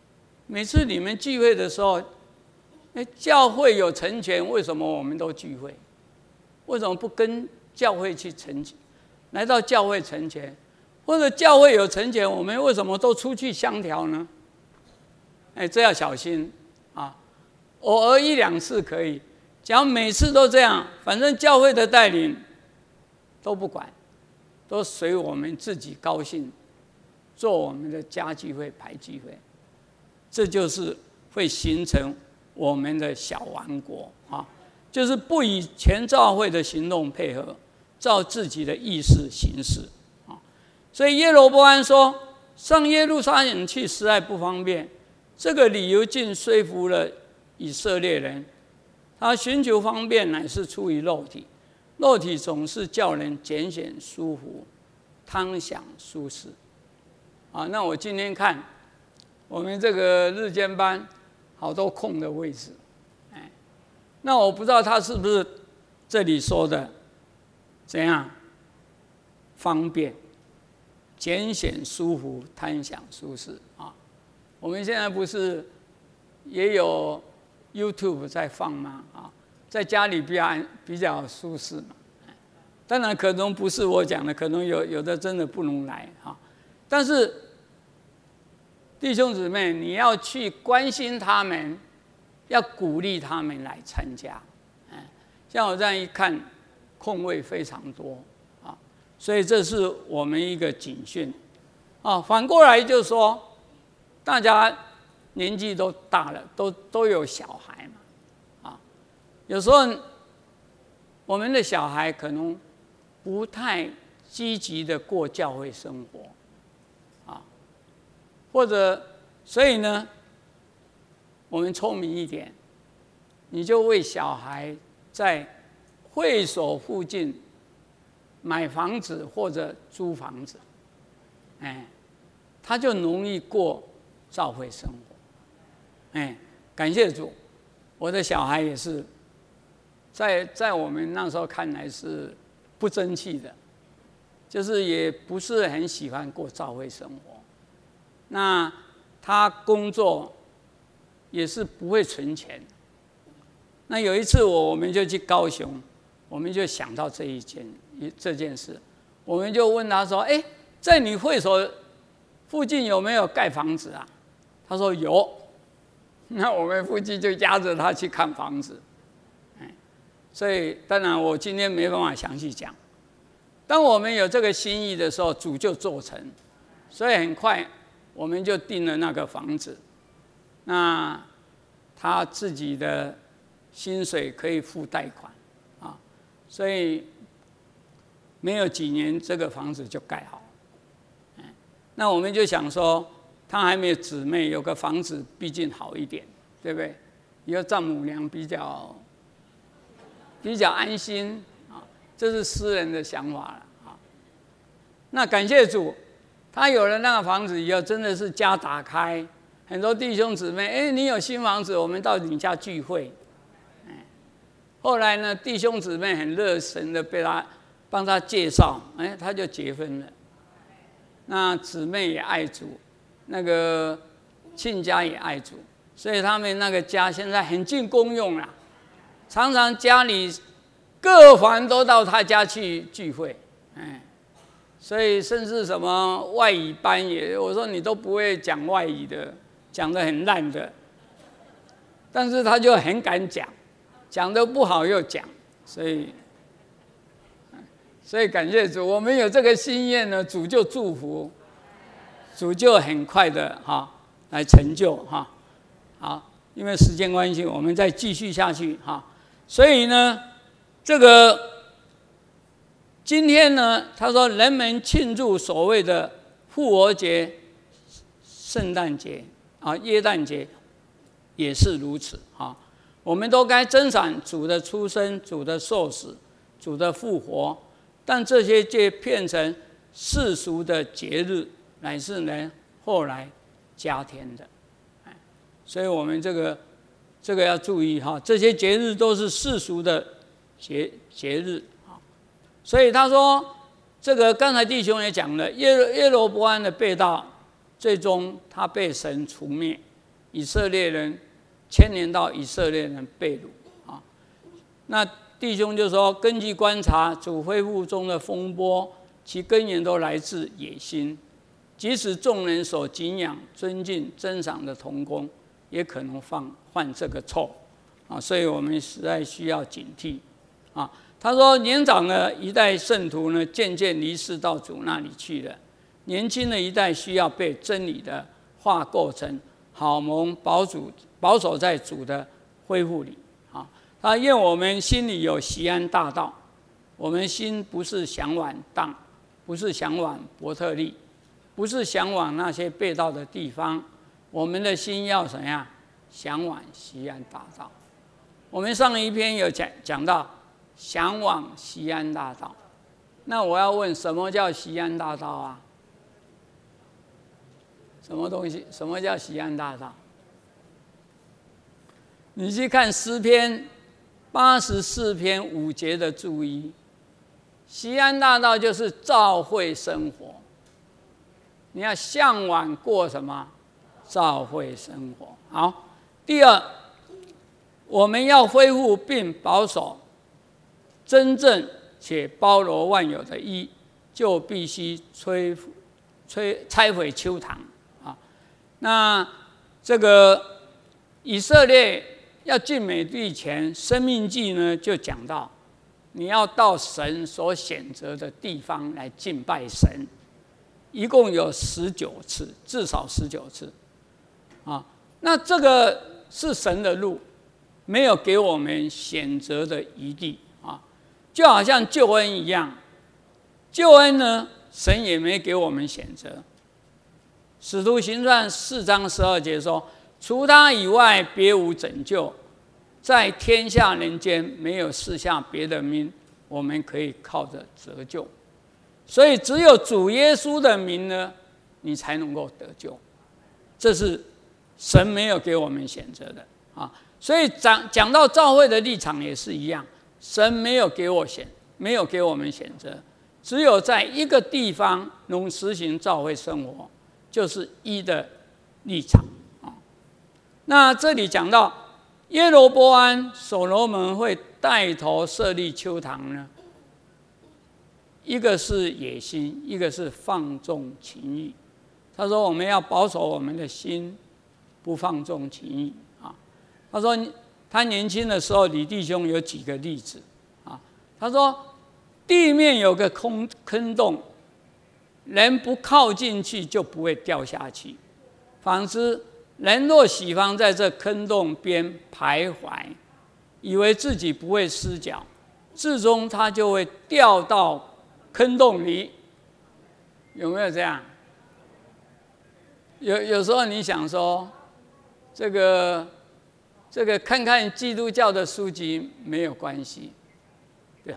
每次你们聚会的时候，哎，教会有成全，为什么我们都聚会？为什么不跟教会去成全？来到教会成全，或者教会有成全，我们为什么都出去相调呢？哎，这要小心啊！偶尔一两次可以，只要每次都这样，反正教会的带领都不管，都随我们自己高兴，做我们的家聚会、排聚会，这就是会形成我们的小王国啊！就是不以全教会的行动配合，照自己的意思行事啊！所以耶罗波安说：“上耶路撒冷去实在不方便。”这个理由竟说服了以色列人。他寻求方便乃是出于肉体，肉体总是叫人拣选舒服，贪享舒适。啊，那我今天看我们这个日间班好多空的位置，哎，那我不知道他是不是这里说的怎样方便、拣选舒服、贪享舒适啊？我们现在不是也有 YouTube 在放吗？啊，在家里比较比较舒适嘛。当然可能不是我讲的，可能有有的真的不能来啊。但是弟兄姊妹，你要去关心他们，要鼓励他们来参加。像我这样一看，空位非常多啊，所以这是我们一个警讯啊。反过来就说，大家年纪都大了，都都有小孩嘛，啊，有时候我们的小孩可能不太积极的过教会生活，啊，或者所以呢，我们聪明一点，你就为小孩在会所附近买房子或者租房子，哎，他就容易过教会生活。哎，感谢主，我的小孩也是，在在我们那时候看来是不争气的，就是也不是很喜欢过教会生活。那他工作也是不会存钱。那有一次我我们就去高雄，我们就想到这一件这件事，我们就问他说：“哎，在你会所附近有没有盖房子啊？”他说有。那我们附近就压着他去看房子，所以当然我今天没办法详细讲。当我们有这个心意的时候，主就做成，所以很快我们就订了那个房子。那他自己的薪水可以付贷款啊，所以没有几年这个房子就盖好。那我们就想说，他还没有姊妹，有个房子毕竟好一点，对不对？以后丈母娘比较比较安心啊，这是私人的想法了啊。那感谢主，他有了那个房子以后，真的是家打开，很多弟兄姊妹，哎，你有新房子，我们到你家聚会。哎，后来呢，弟兄姊妹很热忱的被他帮他介绍，哎，他就结婚了。那姊妹也爱主。那个亲家也爱主，所以他们那个家现在很尽功用啦，常常家里各房都到他家去聚会，哎，所以甚至什么外语班也，我说你都不会讲外语的，讲得很烂的，但是他就很敢讲，讲得不好又讲，所以，所以感谢主，我们有这个心愿呢，主就祝福。主就很快的哈来成就哈，好，因为时间关系，我们再继续下去哈。所以呢，这个今天呢，他说人们庆祝所谓的复活节、圣诞节啊、耶诞节，也是如此哈。我们都该珍赏主的出生、主的受死、主的复活，但这些却变成世俗的节日。乃是呢后来加添的，所以我们这个这个要注意哈，这些节日都是世俗的节节日啊。所以他说，这个刚才弟兄也讲了，耶耶罗波安的被盗，最终他被神除灭， 以色列人牵连到以色列人被掳啊。那弟兄就说，根据观察，主恢复中的风波，其根源都来自野心。即使众人所敬仰、尊敬、珍赏的同工，也可能犯犯这个错啊。所以我们实在需要警惕啊。他说，年长的一代圣徒呢，渐渐离世到主那里去了；年轻的一代需要被真理的话构成，好蒙保主保守在主的恢复里啊。他愿我们心里有锡安大道，我们心不是向往当，不是向往伯特利，不是向往那些被盗的地方，我们的心要怎样？向往锡安大道。我们上一篇有讲讲到向往锡安大道，那我要问，什么叫锡安大道啊？什么东西？什么叫锡安大道？你去看诗篇八十四篇五节的注意，锡安大道就是教会生活。你要向往过什么？教会生活。好，第二，我们要恢复并保守真正且包罗万有的义，就必须摧摧拆毁邱堂啊。那这个以色列要进美地前，《申命记》呢就讲到，你要到神所选择的地方来敬拜神。一共有十九次，至少十九次，啊，那这个是神的路，没有给我们选择的余地啊，就好像救恩一样，救恩呢，神也没给我们选择。使徒行传四章十二节说：“除他以外，别无拯救，在天下人间没有赐下别的名，我们可以靠着得救。”所以只有主耶稣的名呢，你才能够得救，这是神没有给我们选择的啊。所以讲讲到教会的立场也是一样，神没有给我选，没有给我们选择，只有在一个地方能实行教会生活，就是一的立场啊。那这里讲到耶罗波安所罗门会带头设立邱堂呢？一个是野心，一个是放纵情欲。他说我们要保守我们的心，不放纵情欲啊。他说他年轻的时候，李弟兄有几个例子啊。他说地面有个空坑洞，人不靠近去就不会掉下去。反之，人若喜欢在这坑洞边徘徊，以为自己不会失脚，最终他就会掉到坑洞里。有没有这样？有有时候你想说，这个这个看看基督教的书籍没有关系，对，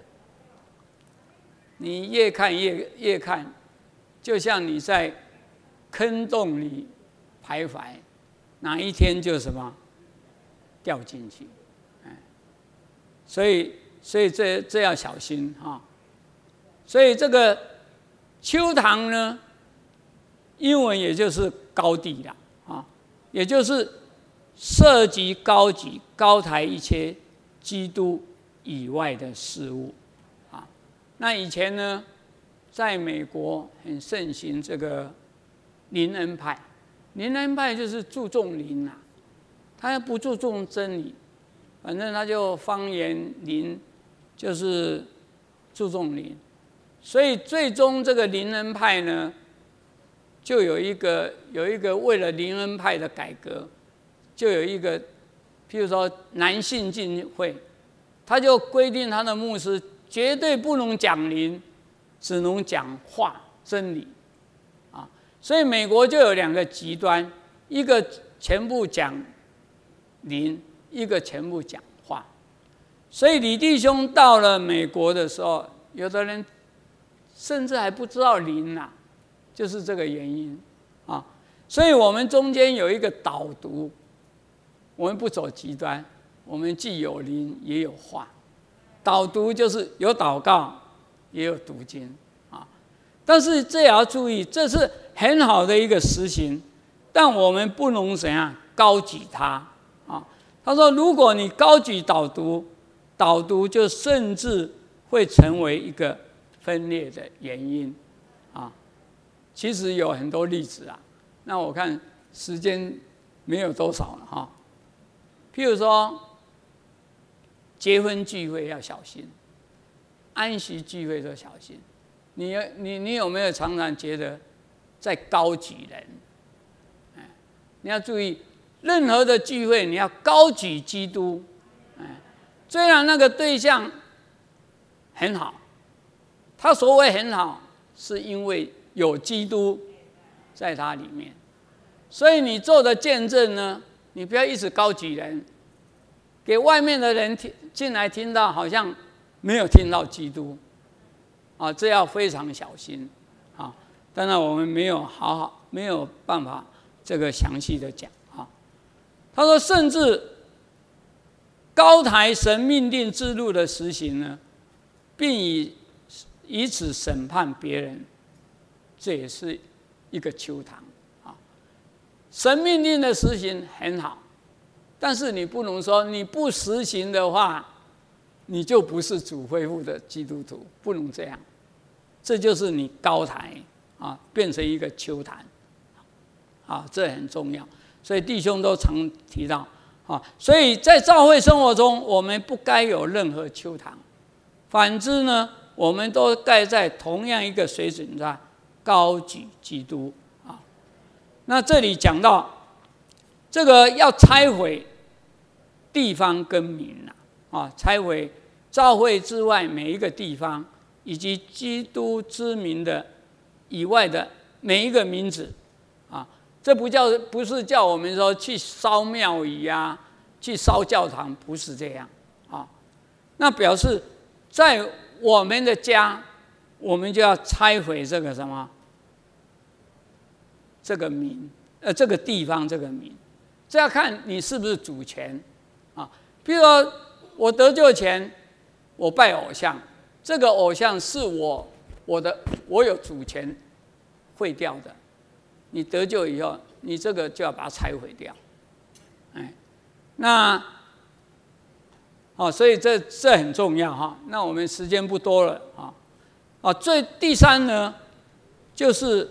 你越看越越看，就像你在坑洞里徘徊，哪一天就什么掉进去，哎，所以所以这这要小心哈。所以这个邱堂呢，英文也就是高地啦，啊，也就是涉及高举、高抬一切基督以外的事物，啊，那以前呢，在美国很盛行这个灵恩派，灵恩派就是注重灵啊，他不注重真理，反正他就方言灵，就是注重灵。所以最终这个灵恩派呢，就有一个有一个为了灵恩派的改革，就有一个，譬如说男性浸会，他就规定他的牧师绝对不能讲灵，只能讲话真理，啊，所以美国就有两个极端，一个全部讲灵，一个全部讲话。所以李弟兄到了美国的时候，有的人甚至还不知道灵啊，就是这个原因啊。所以我们中间有一个导读，我们不走极端，我们既有灵也有话。导读就是有祷告，也有读经啊。但是这也要注意，这是很好的一个实行，但我们不能怎样高举它啊。他说，如果你高举导读，导读就甚至会成为一个分裂的原因啊。其实有很多例子啊，那我看时间没有多少了哈。譬如说，结婚聚会要小心，安息聚会都小心。你你你有没有常常觉得在高举人？哎，你要注意，任何的聚会你要高举基督。哎，虽然那个对象很好，他所谓很好，是因为有基督在他里面。所以你做的见证呢，你不要一直高举人，给外面的人听进来听到，好像没有听到基督。啊，这要非常小心啊！当然，我们没有好好没有办法这个详细的讲啊。他说，甚至高抬神命令之路的实行呢，并以以此审判别人，这也是一个丘堂啊。神命令的实行很好，但是你不能说你不实行的话，你就不是主恢复的基督徒，不能这样。这就是你高抬啊，变成一个丘坛啊，这很重要。所以弟兄都常提到啊，所以在教会生活中，我们不该有任何丘坛，反之呢，我们都该在同样一个水准上高举基督啊。那这里讲到这个要拆毁地方跟民啊，啊，拆毁教会之外每一个地方。以及基督之名的以外的每一个名字，啊，这不叫不是叫我们说去烧庙宇啊，去烧教堂，不是这样啊。那表示在我们的家，我们就要拆毁这个什么，这个名，呃，这个地方这个名，这要看你是不是主权啊。比如说我得救前，我拜偶像。这个偶像是我我的我有主权毁掉的，你得救以后，你这个就要把它拆毁掉，哎，那哦，所以这这很重要哈。那我们时间不多了啊，啊，最第三呢，就是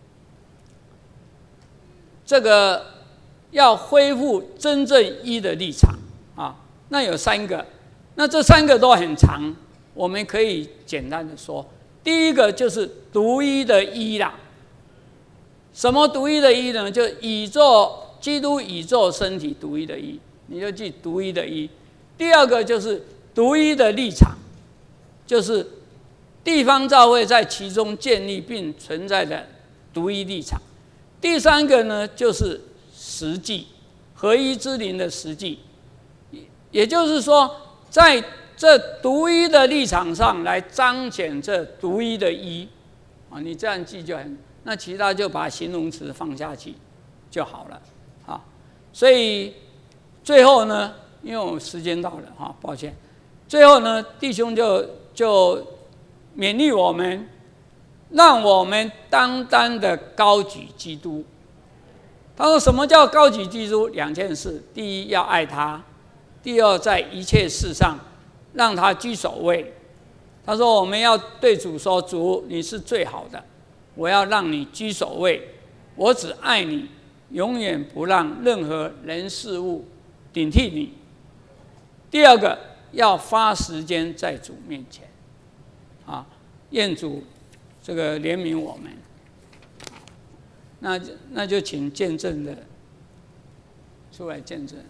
这个要恢复真正一的立场啊。那有三个，那这三个都很长。我们可以简单的说，第一个就是独一的一啦。什么独一的一呢？就宇宙基督宇宙身体独一的一，你就记独一的一。第二个就是独一的立场，就是地方教会在其中建立并存在的独一立场。第三个呢，就是实际合一之灵的实际，也就是说，在这独一的立场上来彰显这独一的一啊，你这样记就很，那其他就把形容词放下去就好了啊。所以最后呢，因为我们时间到了哈，抱歉，最后呢，弟兄就就勉励我们，让我们单单的高举基督。他说，什么叫高举基督？两件事：第一，要爱他；第二，在一切事上让他居首位。他说，我们要对主说：主，你是最好的，我要让你居首位，我只爱你，永远不让任何人事物顶替你。第二个，要花时间在主面前，啊，愿主这个怜悯我们。那那就请见证的出来见证。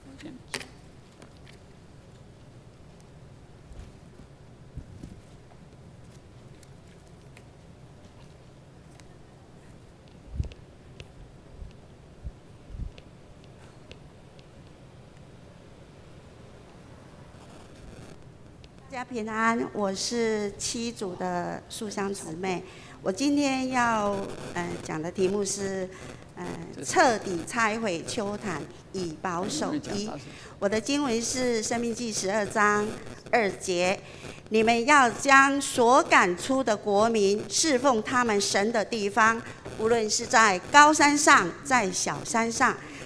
大家平安，我是七组的素香姊妹。我今天要呃讲的题目是呃彻底拆毁丘坛，以保守一。我的经文是《申命记》十二章二节，你们要将所赶出的国民侍奉他们神的地方，无论是在高山上，在小山上，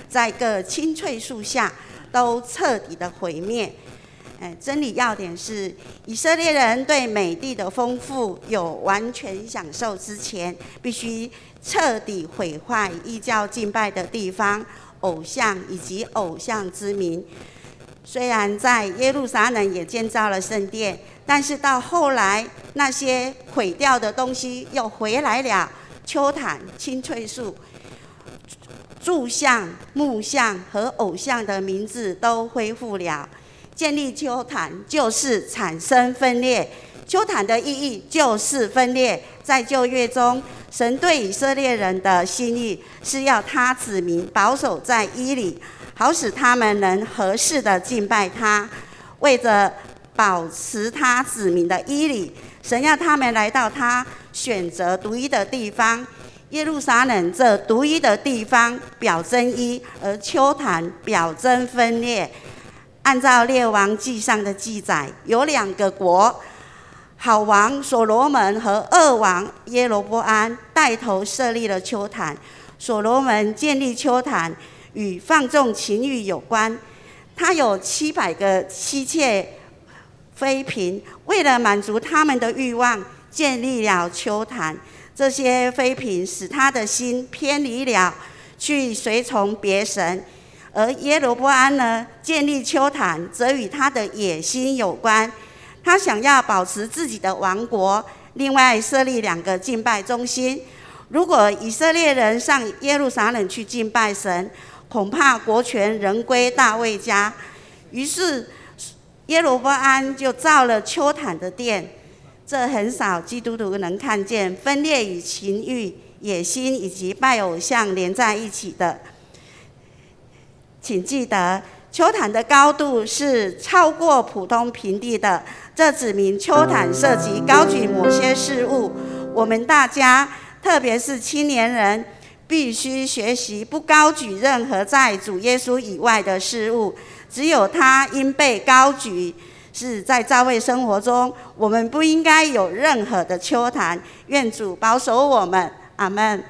在各青翠树下都彻底的毁灭。呃，真理要点是，以色列人对美地的丰富有完全享受之前，必须彻底毁坏异教敬拜的地方、偶像以及偶像之名。虽然在耶路撒冷也建造了圣殿，但是到后来那些毁掉的东西又回来了，丘坛、青翠树、柱像、木像和偶像的名字都恢复了。建立丘坛就是产生分裂，丘坛的意义就是分裂。在旧约中，神对以色列人的心意是要他子民保守在伊里，好使他们能合适的敬拜他。为着保持他子民的伊里，神要他们来到他选择独一的地方。耶路撒冷这独一的地方表征一，而丘坛表征分裂。按照列王记上的记载，有两个国，好王所罗门和二王耶罗波安带头设立了丘坛。所罗门建立丘坛与放纵情欲有关，他有七百个妻妾妃嫔，为了满足他们的欲望，建立了丘坛。这些妃嫔使他的心偏离了，去随从别神。而耶罗波安呢，建立丘坛则与他的野心有关，他想要保持自己的王国，另外设立两个敬拜中心。如果以色列人上耶路撒冷去敬拜神，恐怕国权仍归大卫家。于是耶罗波安就造了丘坛的殿。这很少基督徒能看见分裂与情欲、野心以及拜偶像连在一起的。请记得，丘坛的高度是超过普通平地的，这指明丘坛涉及高举某些事物。我们大家，特别是青年人，必须学习不高举任何在主耶稣以外的事物，只有他应被高举。是在教会生活中，我们不应该有任何的丘坛。愿主保守我们，阿们。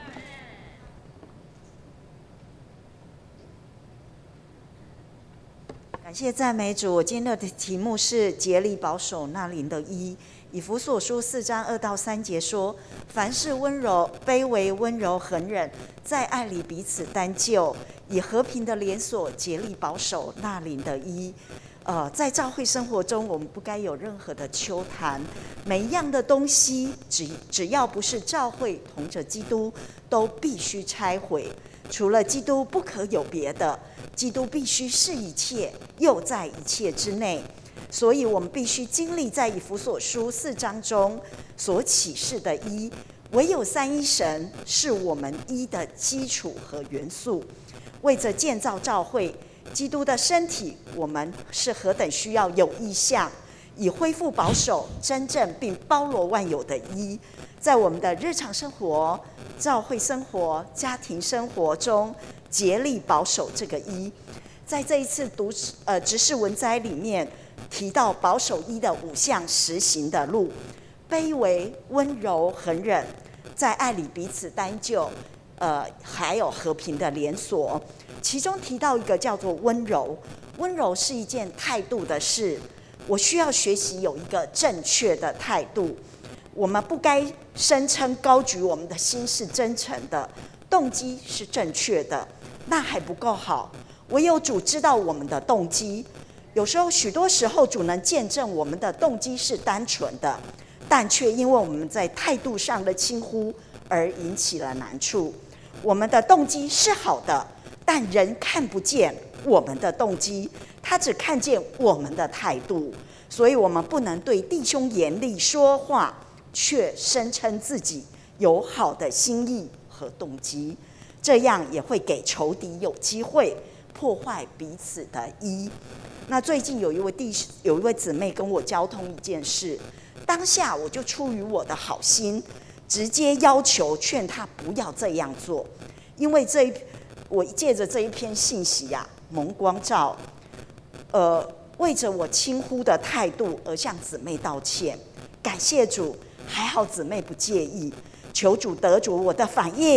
感谢赞美主。我今天的题目是竭力保守那灵的一。以弗所书四章二到三节说：凡事温柔、卑微、温柔、恒忍，在爱里彼此担救，以和平的连锁竭力保守那灵的一。呃，在教会生活中，我们不该有任何的丘坛。每一样的东西，只只要不是教会同着基督，都必须拆毁。除了基督，不可有别的。基督必须是一切，又在一切之内。所以我们必须经历在以弗所书四章中所启示的一，唯有三一神是我们一的基础和元素。为着建造教会基督的身体，我们是何等需要有意向，以恢复保守真正并包罗万有的一，在我们的日常生活、教会生活、家庭生活中竭力保守这个一。在这一次读呃执事文摘里面提到保守一的五项实行的路：卑微、温柔、恒忍，在爱里彼此担救，呃，还有和平的连锁。其中提到一个叫做温柔，温柔是一件态度的事。我需要学习有一个正确的态度。我们不该声称高举我们的心是真诚的，动机是正确的，那还不够好。唯有主知道我们的动机。有时候，许多时候，主能见证我们的动机是单纯的，但却因为我们在态度上的轻忽而引起了难处。我们的动机是好的，但人看不见我们的动机，他只看见我们的态度。所以我们不能对弟兄严厉说话，却声称自己有好的心意和动机，这样也会给仇敌有机会破坏彼此的一。那最近有一位弟有一位姊妹跟我交通一件事，当下我就出于我的好心，直接要求劝她不要这样做，因为这一我借着这一篇信息啊蒙光照，呃，为着我轻忽的态度而向姊妹道歉。感谢主，还好姊妹不介意，求主得主我的反应。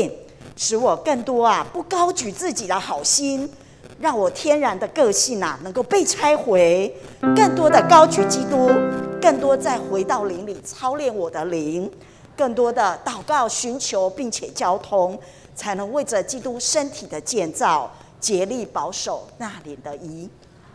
使我更多啊不高举自己的好心，让我天然的个性啊能够被拆毁，更多的高举基督，更多再回到灵里操练我的灵，更多的祷告寻求并且交通，才能为着基督身体的建造竭力保守那灵的衣。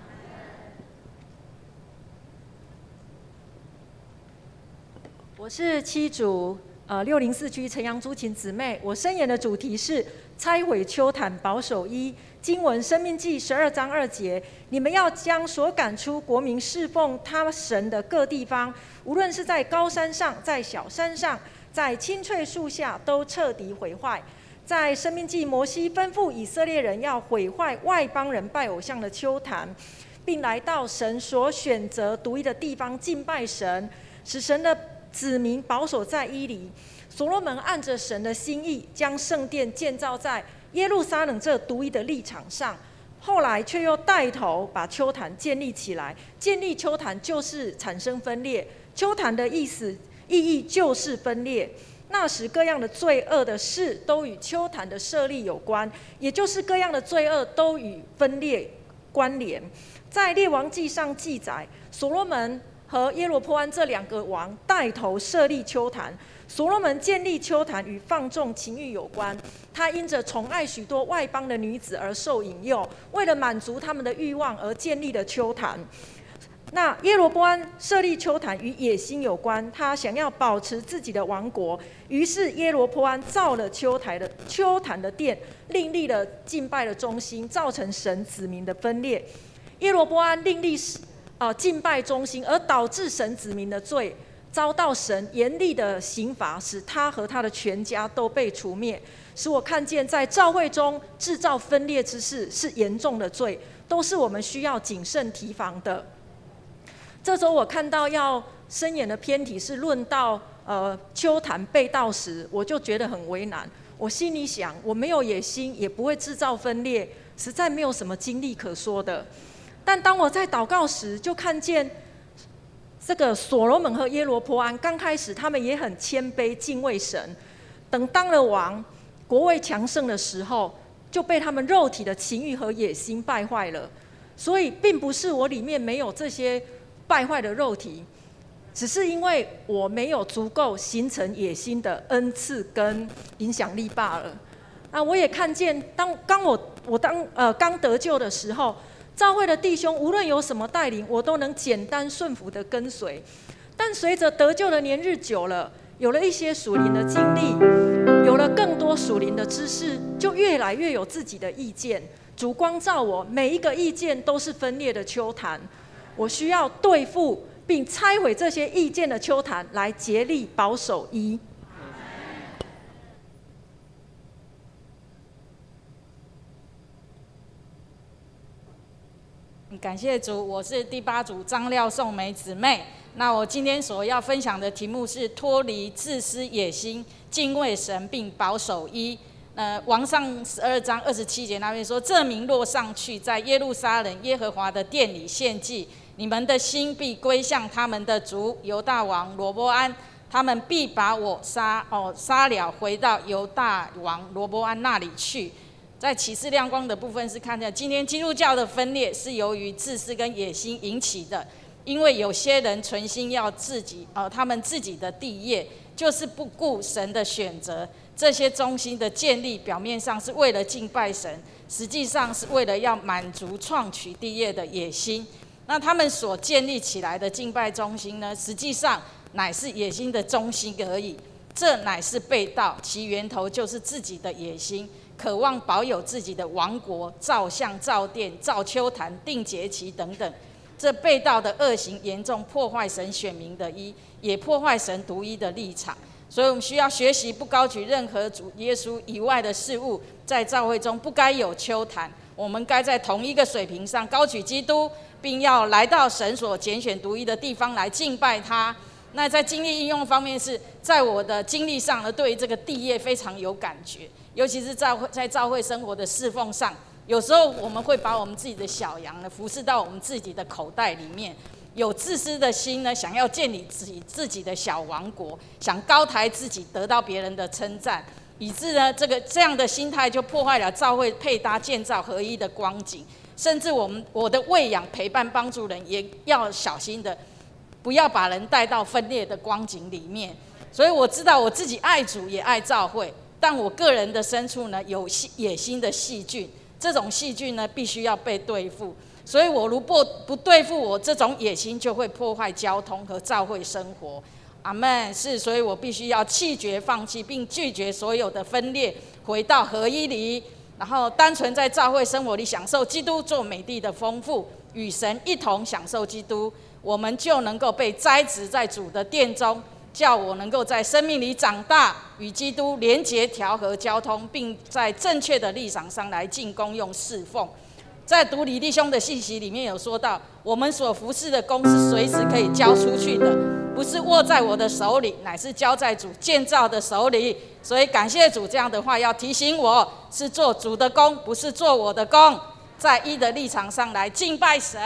我是七组呃六零四区陈阳朱琴姊妹，我申言的主题是拆毁丘坛保守衣。经文申命记十二章二节，你们要将所赶出国民侍奉他神的各地方，无论是在高山上，在小山上，在青翠树下，都彻底毁坏。在申命记，摩西吩咐以色列人要毁坏外邦人拜偶像的丘坛，并来到神所选择独一的地方敬拜神，使神的子民保守在伊犁。所罗门按着神的心意，将圣殿建造在耶路撒冷这独一的立场上，后来却又带头把丘坛建立起来。建立丘坛就是产生分裂，丘坛的意思意义就是分裂。那时各样的罪恶的事都与丘坛的设立有关，也就是各样的罪恶都与分裂关联。在列王记上记载，所罗门和耶罗波安这两个王带头设立丘坛。所罗门建立丘坛与放纵情欲有关，他因着宠爱许多外邦的女子而受引诱，为了满足他们的欲望而建立了丘坛。那耶罗波安设立丘坛与野心有关，他想要保持自己的王国，于是耶罗波安造了丘坛的丘坛的殿，另立了敬拜的中心，造成神子民的分裂。耶罗波安另立呃敬拜中心，而导致神子民的罪，遭到神严厉的刑罚，使他和他的全家都被除灭。使我看见在教会中制造分裂之事是严重的罪，都是我们需要谨慎提防的。这周我看到要申言的篇题是论到呃丘坛被盗时，我就觉得很为难。我心里想，我没有野心，也不会制造分裂，实在没有什么经历可说的。但当我在祷告时，就看见这个所罗门和耶罗波安刚开始，他们也很谦卑敬畏神。等当了王，国位强盛的时候，就被他们肉体的情欲和野心败坏了。所以，并不是我里面没有这些败坏的肉体，只是因为我没有足够形成野心的恩赐跟影响力罢了。那我也看见，当刚我我当呃刚得救的时候，教会的弟兄无论有什么带领，我都能简单顺服的跟随。但随着得救的年日久了，有了一些属灵的经历，有了更多属灵的知识，就越来越有自己的意见。主光照我，每一个意见都是分裂的丘坛，我需要对付并拆毁这些意见的丘坛，来竭力保守一。 感谢主，我是第八组张廖颂梅姊妹。那我今天所要分享的题目是脱离自私野心，敬畏神并保守一。呃，王上十二章二十七节那边说：这民若上去，在耶路撒冷耶和华的殿里献祭，你们的心必归向他们的族犹大王罗波安，他们必把我杀哦杀了，回到犹大王罗波安那里去。在启示亮光的部分是看见，今天基督教的分裂是由于自私跟野心引起的，因为有些人存心要自己，呃，他们自己的地业，就是不顾神的选择。这些中心的建立，表面上是为了敬拜神，实际上是为了要满足创取地业的野心。那他们所建立起来的敬拜中心呢，实际上乃是野心的中心而已。这乃是背道，其源头就是自己的野心。渴望保有自己的王国，造像、造殿、造丘坛、定节期等等，这背道的恶行严重破坏神选民的义，也破坏神独一的立场。所以我们需要学习不高举任何主耶稣以外的事物，在教会中不该有丘坛，我们该在同一个水平上高举基督，并要来到神所拣选独一的地方来敬拜他。那在经历应用方面，是在我的经历上呢，对这个地业非常有感觉，尤其是在在教会生活的侍奉上，有时候我们会把我们自己的小羊呢服侍到我们自己的口袋里面，有自私的心呢，想要建立自己自己的小王国，想高抬自己，得到别人的称赞。 以致呢这个这样的心态就破坏了教会配搭建造合一的光景。甚至我们我的喂养陪伴帮助人也要小心的，不要把人带到分裂的光景里面。所以我知道我自己爱主也爱教会，但我个人的深处呢有野心的细菌，这种细菌呢必须要被对付。所以我如不不对付我这种野心，就会破坏交通和教会生活。阿们。是，所以我必须要弃绝放弃，并拒绝所有的分裂，回到合一里。然后单纯在教会生活里享受基督做美地的丰富，与神一同享受基督，我们就能够被栽植在主的殿中，叫我能够在生命里长大，与基督连结调和交通，并在正确的立场上来进功用侍奉。在读李弟兄的信息里面有说到，我们所服侍的工是随时可以交出去的，不是握在我的手里，乃是交在主建造的手里。所以感谢主，这样的话要提醒我，是做主的工，不是做我的工，在一的立场上来敬拜神。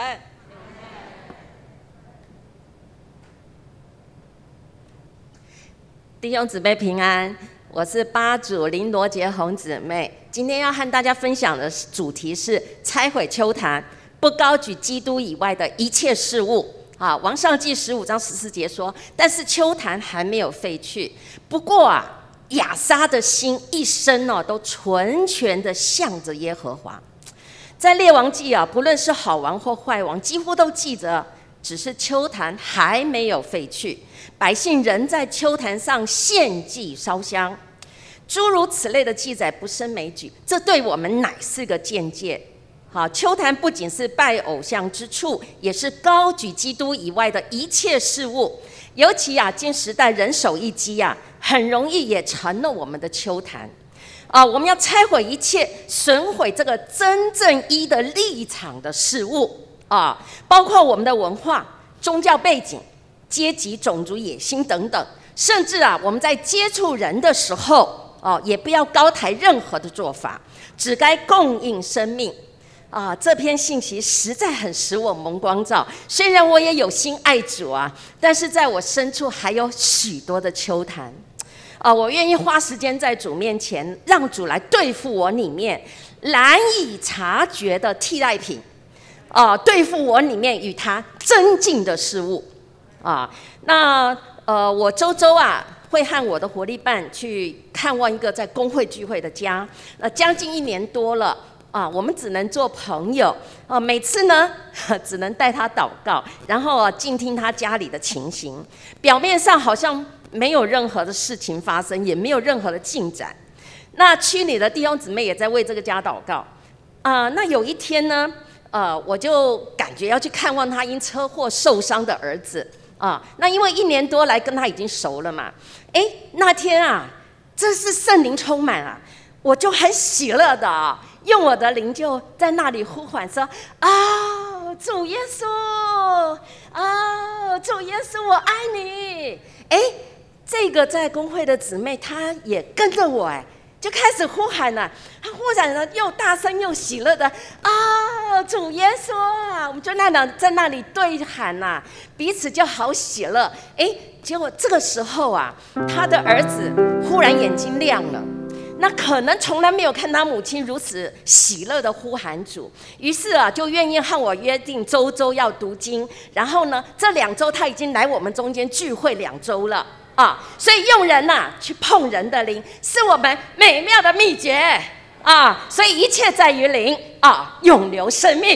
弟兄姊妹平安，我是八主林罗杰红姊妹。今天要和大家分享的主题是拆毁邱坛，不高举基督以外的一切事物。啊，王上记十五章十四节说，但是邱坛还没有废去。不过啊，亚撒的心一生哦，都纯全的向着耶和华。在列王记啊，不论是好王或坏王，几乎都记着，只是邱坛还没有废去，百姓仍在邱坛上献祭烧香。诸如此类的记载不胜枚举，这对我们乃是个见解。好，邱坛不仅是拜偶像之处，也是高举基督以外的一切事物。尤其啊，今时代人手一机啊，很容易也成了我们的邱坛。啊，我们要拆毁一切损毁这个真正一的立场的事物啊，包括我们的文化、宗教背景、阶级、种族、野心等等，甚至啊，我们在接触人的时候。哦，也不要高抬任何的做法，只该供应生命。啊，这篇信息实在很使我蒙光照。虽然我也有心爱主啊，但是在我深处还有许多的邱坛。啊，我愿意花时间在主面前，让主来对付我里面难以察觉的替代品。啊，对付我里面与他增进的事物。啊，那呃，我周周啊。会和我的活力伴去看望一个在公会聚会的家，呃，将近一年多了啊，我们只能做朋友啊。每次呢，只能带他祷告，然后啊，静听他家里的情形。表面上好像没有任何的事情发生，也没有任何的进展。那区里的弟兄姊妹也在为这个家祷告啊。那有一天呢，呃，我就感觉要去看望他因车祸受伤的儿子。啊，那因为一年多来跟他已经熟了嘛，哎，那天啊，这是圣灵充满啊，我就很喜乐的啊，用我的灵就在那里呼唤说：啊，主耶稣，啊，主耶稣，我爱你。哎，这个在公会的姊妹，她也跟着我，哎。就开始呼喊了，他忽然呢又大声又喜乐的啊，主耶稣啊！我们就那里在那里对喊呐、啊，彼此就好喜乐。哎，结果这个时候啊，他的儿子忽然眼睛亮了，那可能从来没有看他母亲如此喜乐的呼喊主，于是啊，就愿意和我约定周周要读经。然后呢，这两周他已经来我们中间聚会两周了。啊，所以用人呐、啊、去碰人的灵，是我们美妙的秘诀啊！所以一切在于灵啊，永留生命。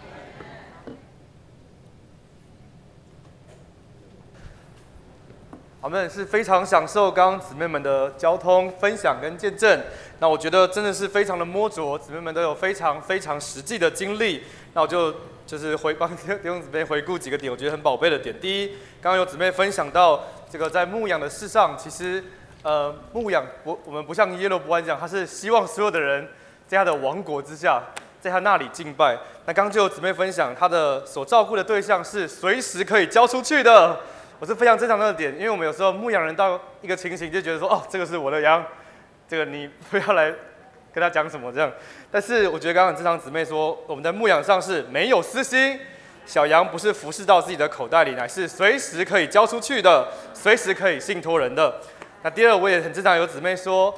我们是非常享受刚刚姊妹们的交通分享跟见证，那我觉得真的是非常的摸着，姊妹们都有非常非常实际的经历。那我就就是回帮弟兄姊妹回顾几个点，我觉得很宝贝的点。第一，刚刚有姊妹分享到这个在牧养的事上，其实呃牧养不我们不像耶罗波安讲，他是希望所有的人在他的王国之下，在他那里敬拜。那刚刚就有姊妹分享，他的所照顾的对象是随时可以交出去的。我是非常珍藏的点，因为我们有时候牧养人到一个情形，就觉得说，哦，这个是我的羊，这个你不要来跟他讲什么这样。但是我觉得刚刚珍藏姊妹说，我们在牧养上是没有私心，小羊不是服侍到自己的口袋里，乃是随时可以交出去的，随时可以信托人的。那第二，我也很珍藏有姊妹说，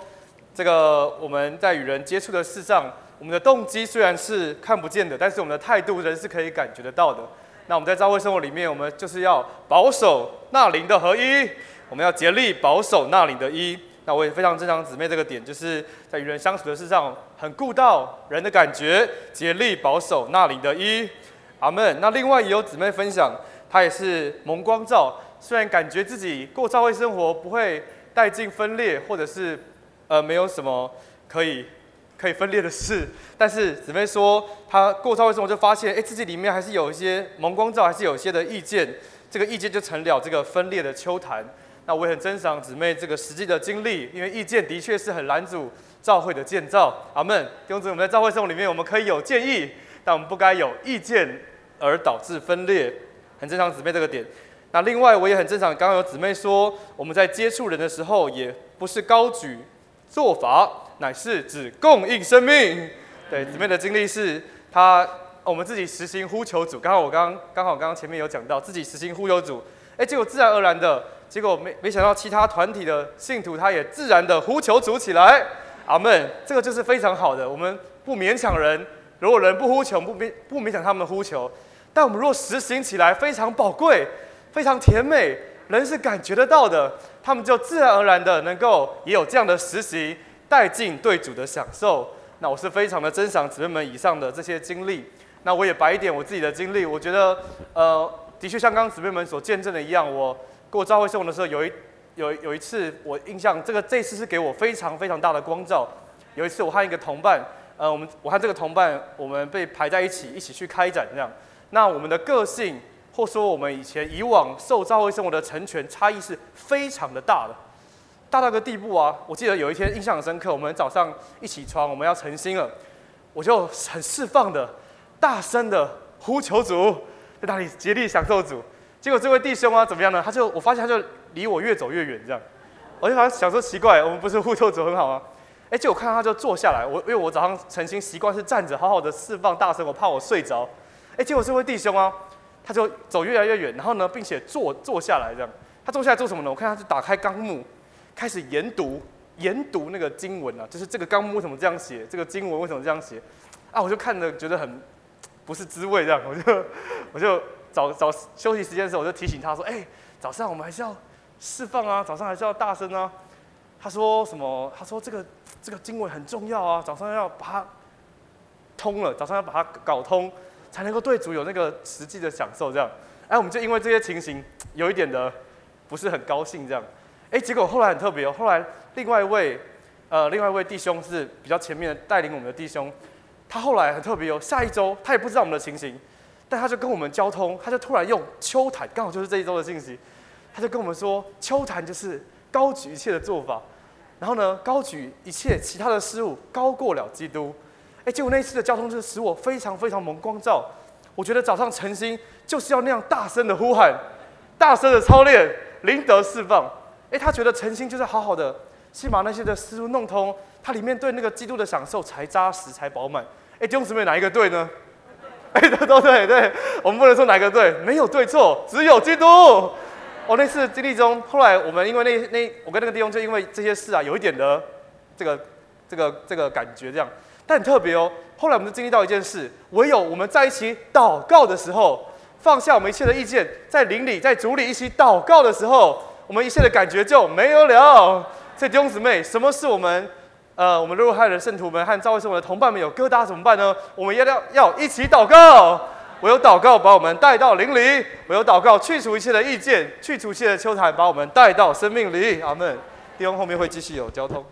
这个我们在与人接触的事上，我们的动机虽然是看不见的，但是我们的态度人是可以感觉得到的。那我们在教会生活里面，我们就是要保守那灵的合一，我们要竭力保守那灵的一。那我也非常珍藏姊妹这个点，就是在与人相处的事上，很顾到人的感觉，竭力保守那灵的一。阿们。那另外也有姊妹分享，她也是蒙光照，虽然感觉自己过教会生活不会带进分裂，或者是呃没有什么可以可以分裂的事，但是姊妹说她过教会生活就发现，哎，自己里面还是有一些蒙光照，还是有一些的意见，这个意见就成了这个分裂的丘坛。那我也很珍赏姊妹这个实际的经历，因为意见的确是很拦阻教会的建造。阿们。弟兄姊妹，我们在教会生活里面，我们可以有建议，但我们不该有意见而导致分裂。很珍赏姊妹这个点。那另外我也很珍赏，刚刚有姊妹说，我们在接触人的时候，也不是高举做法，乃是只供应生命。对，姊妹的经历是，她我们自己实行呼求主。刚好我刚刚好刚刚前面有讲到，自己实行呼求主，哎，结果自然而然的。结果没没想到，其他团体的信徒他也自然的呼求主起来，阿们。这个就是非常好的。我们不勉强人，如果人不呼求，不勉不勉强他们的呼求，但我们若实行起来，非常宝贵，非常甜美，人是感觉得到的，他们就自然而然的能够也有这样的实行，带进对主的享受。那我是非常的珍赏姊妹们以上的这些经历。那我也白一点我自己的经历，我觉得呃，的确像刚刚姊妹们所见证的一样，我。过教会生活的时候，有一有有一次，我印象这个这一次是给我非常非常大的光照。有一次，我和一个同伴，呃，我们我和这个同伴，我们被排在一起，一起去开展这样。那我们的个性，或说我们以前以往受教会生活的成全差异是非常的大的，大到个地步啊！我记得有一天印象很深刻，我们早上一起床，我们要晨星了，我就很释放的、大声的呼求主，在那里竭力享受主。结果这位弟兄啊，怎么样呢？他就我发现他就离我越走越远，这样，我就好像想说奇怪，我们不是呼求主很好吗？哎，结果看到他就坐下来，我因为我早上晨星习惯是站着，好好的释放大声，我怕我睡着。哎，结果这位弟兄啊，他就走越来越远，然后呢，并且坐坐下来这样。他坐下来做什么呢？我看他就打开纲目，开始研读研读那个经文啊，就是这个纲目为什么这样写，这个经文为什么这样写啊？我就看着觉得很不是滋味，这样，我就我就。早早休息时间的时候，我就提醒他说：“哎、欸，早上我们还是要释放啊，早上还是要大声啊。”他说什么？他说这个这个经文很重要啊，早上要把它通了，早上要把它搞通，才能够对主有那个实际的享受。这样，哎，我们就因为这些情形有一点的不是很高兴，这样，哎，结果后来很特别哦，后来另外一位呃另外一位弟兄是比较前面带领我们的弟兄，他后来很特别哦，下一周他也不知道我们的情形。但他就跟我们交通，他就突然用秋坛，刚好就是这一周的信息，他就跟我们说，秋坛就是高举一切的做法，然后呢，高举一切其他的事物，高过了基督。哎，结果那一次的交通就使我非常非常蒙光照。我觉得早上晨星就是要那样大声的呼喊，大声的操练，灵得释放。哎，他觉得晨星就是好好的，先把那些的事物弄通，他里面对那个基督的享受才扎实，才饱满。哎，弟兄姊妹，哪一个对呢？哎，都都对对，我们不能说哪个对，没有对错，只有基督。哦，那次经历中，后来我们因为那那我跟那个弟兄就因为这些事啊，有一点的这个这个这个感觉这样，但很特别哦。后来我们就经历到一件事，唯有我们在一起祷告的时候，放下我们一切的意见，在灵里在主里一起祷告的时候，我们一切的感觉就没有了。所以弟兄姊妹，什么是我们？呃，我们若汉人圣徒们和教会生活的同伴们有疙瘩怎么办呢？我们要要要一起祷告，唯有祷告把我们带到灵里，唯有祷告去除一切的意见，去除一切的丘坛，把我们带到生命里。阿们。弟兄后面会继续有交通。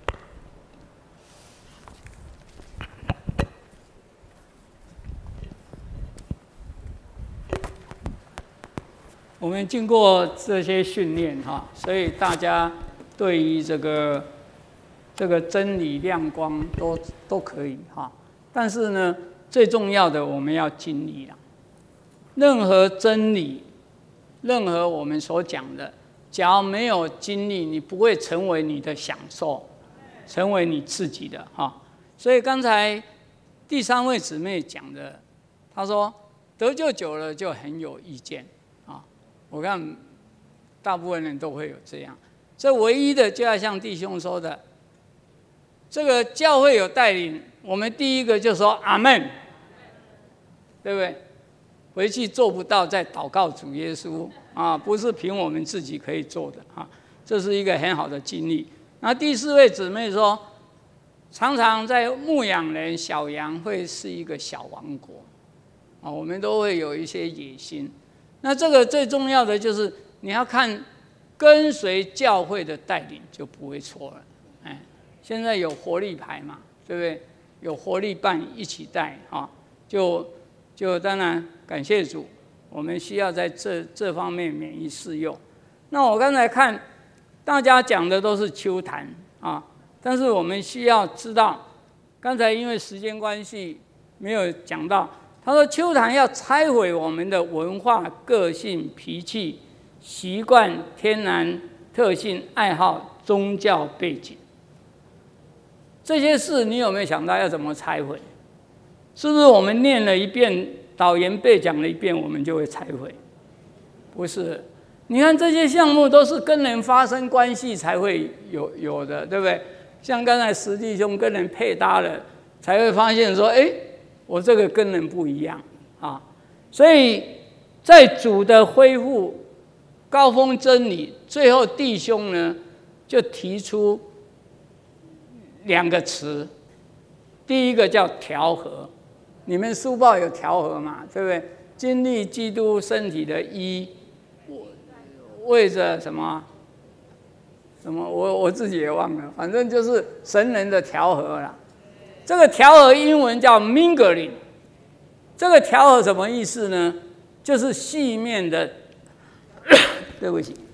我们经过这些训练哈，所以大家对于这个。这个真理亮光都都可以哈，但是呢，最重要的我们要经历了。任何真理，任何我们所讲的，假如没有经历，你不会成为你的享受，成为你自己的哈。所以刚才第三位姊妹讲的，她说得救久了就很有意见啊。我看大部分人都会有这样，这唯一的就要像弟兄说的。 这个教会有带领，我们第一个就说阿们，对不对？回去做不到，再祷告主耶稣啊，不是凭我们自己可以做的啊，这是一个很好的经历。那第四位姊妹说，常常在牧养人小羊会是一个小王国啊，我们都会有一些野心。那这个最重要的就是你要看跟随教会的带领，就不会错了。哎，现在有活力牌嘛，对不对？有活力伴一起带啊，就就当然感谢主，我们需要在这这方面免于试用。那我刚才看大家讲的都是秋坛啊，但是我们需要知道，刚才因为时间关系没有讲到，他说秋坛要拆毁我们的文化、个性、脾气、习惯、天然特性、爱好、宗教背景，这些事你有没有想到要怎么拆毁？是不是我们念了一遍，导言背讲了一遍，我们就会拆毁？不是，你看这些项目都是跟人发生关系才会有有的，对不对？像刚才石弟兄跟人配搭了，才会发现说，哎，我这个跟人不一样啊。所以在主的恢复高峰真理，最后弟兄呢就提出两个词，第一个叫调和。你们书报有调和嘛？对不对？经历基督身体的一，为着什么？什么？我我自己也忘了，反正就是神人的调和啦。这个调和英文叫 mingling。这个调和什么意思呢？就是细面的，对不起，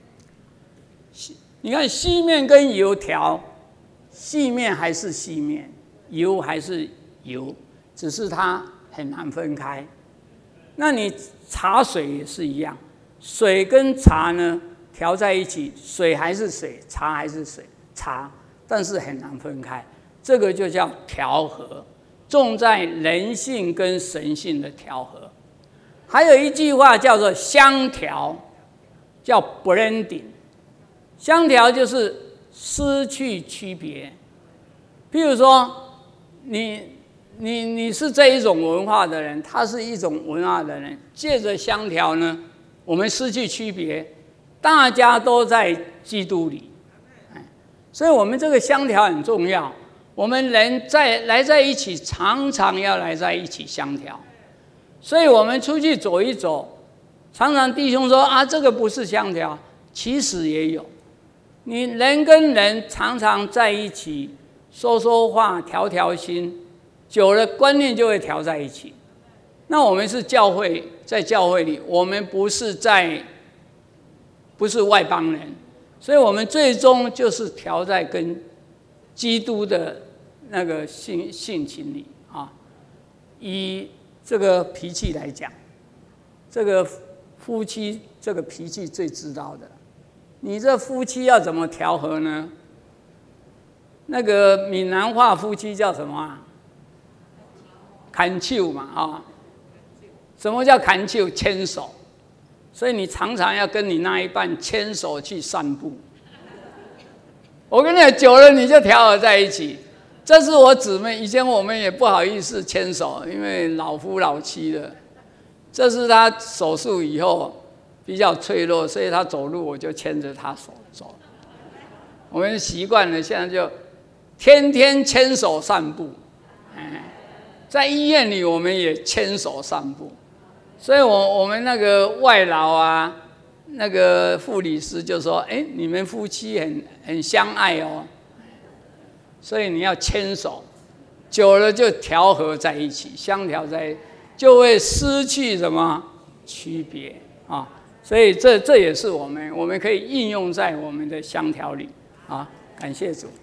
你看细面跟油条，细面还是细面，油还是油。只是它很难分开。那你茶水也是一样，水跟茶呢调在一起，水还是水，茶还是水茶，但是很难分开。这个就叫调和，重在人性跟神性的调和。还有一句话叫做相调，叫 blending。相调就是失去区别。譬如说，你。你你是这一种文化的人，他是一种文化的人，借着相调呢，我们失去区别，大家都在基督里，所以我们这个相调很重要。我们人在来在一起，常常要来在一起相调。所以我们出去走一走，常常弟兄说啊，这个不是相调，其实也有。你人跟人常常在一起说说话，调调心。久了，观念就会调在一起。那我们是教会，在教会里，我们不是在，不是外邦人，所以我们最终就是调在跟基督的那个性性情里啊。以这个脾气来讲，这个夫妻这个脾气最知道的，你这夫妻要怎么调和呢？那个闽南话夫妻叫什么啊？牵手嘛，啊，什么叫牵手？牵手。所以你常常要跟你那一半牵手去散步。我跟你讲，久了你就调和在一起。这是我姊妹，以前我们也不好意思牵手，因为老夫老妻了。这是她手术以后比较脆弱，所以她走路我就牵着她手走。我们习惯了，现在就天天牵手散步。哎。在医院里，我们也牵手散步，所以我我们那个外劳啊，那个护理师就说：“哎，你们夫妻很很相爱哦，所以你要牵手，久了就调和在一起，相调在一起，就会失去什么区别啊？所以这这也是我们我们可以应用在我们的相调里啊。感谢主。”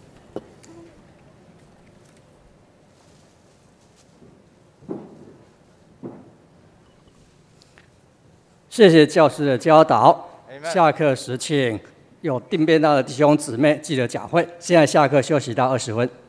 谢谢教师的教导。下课时请有订便当的弟兄姊妹记得缴会。现在下课休息到二十分。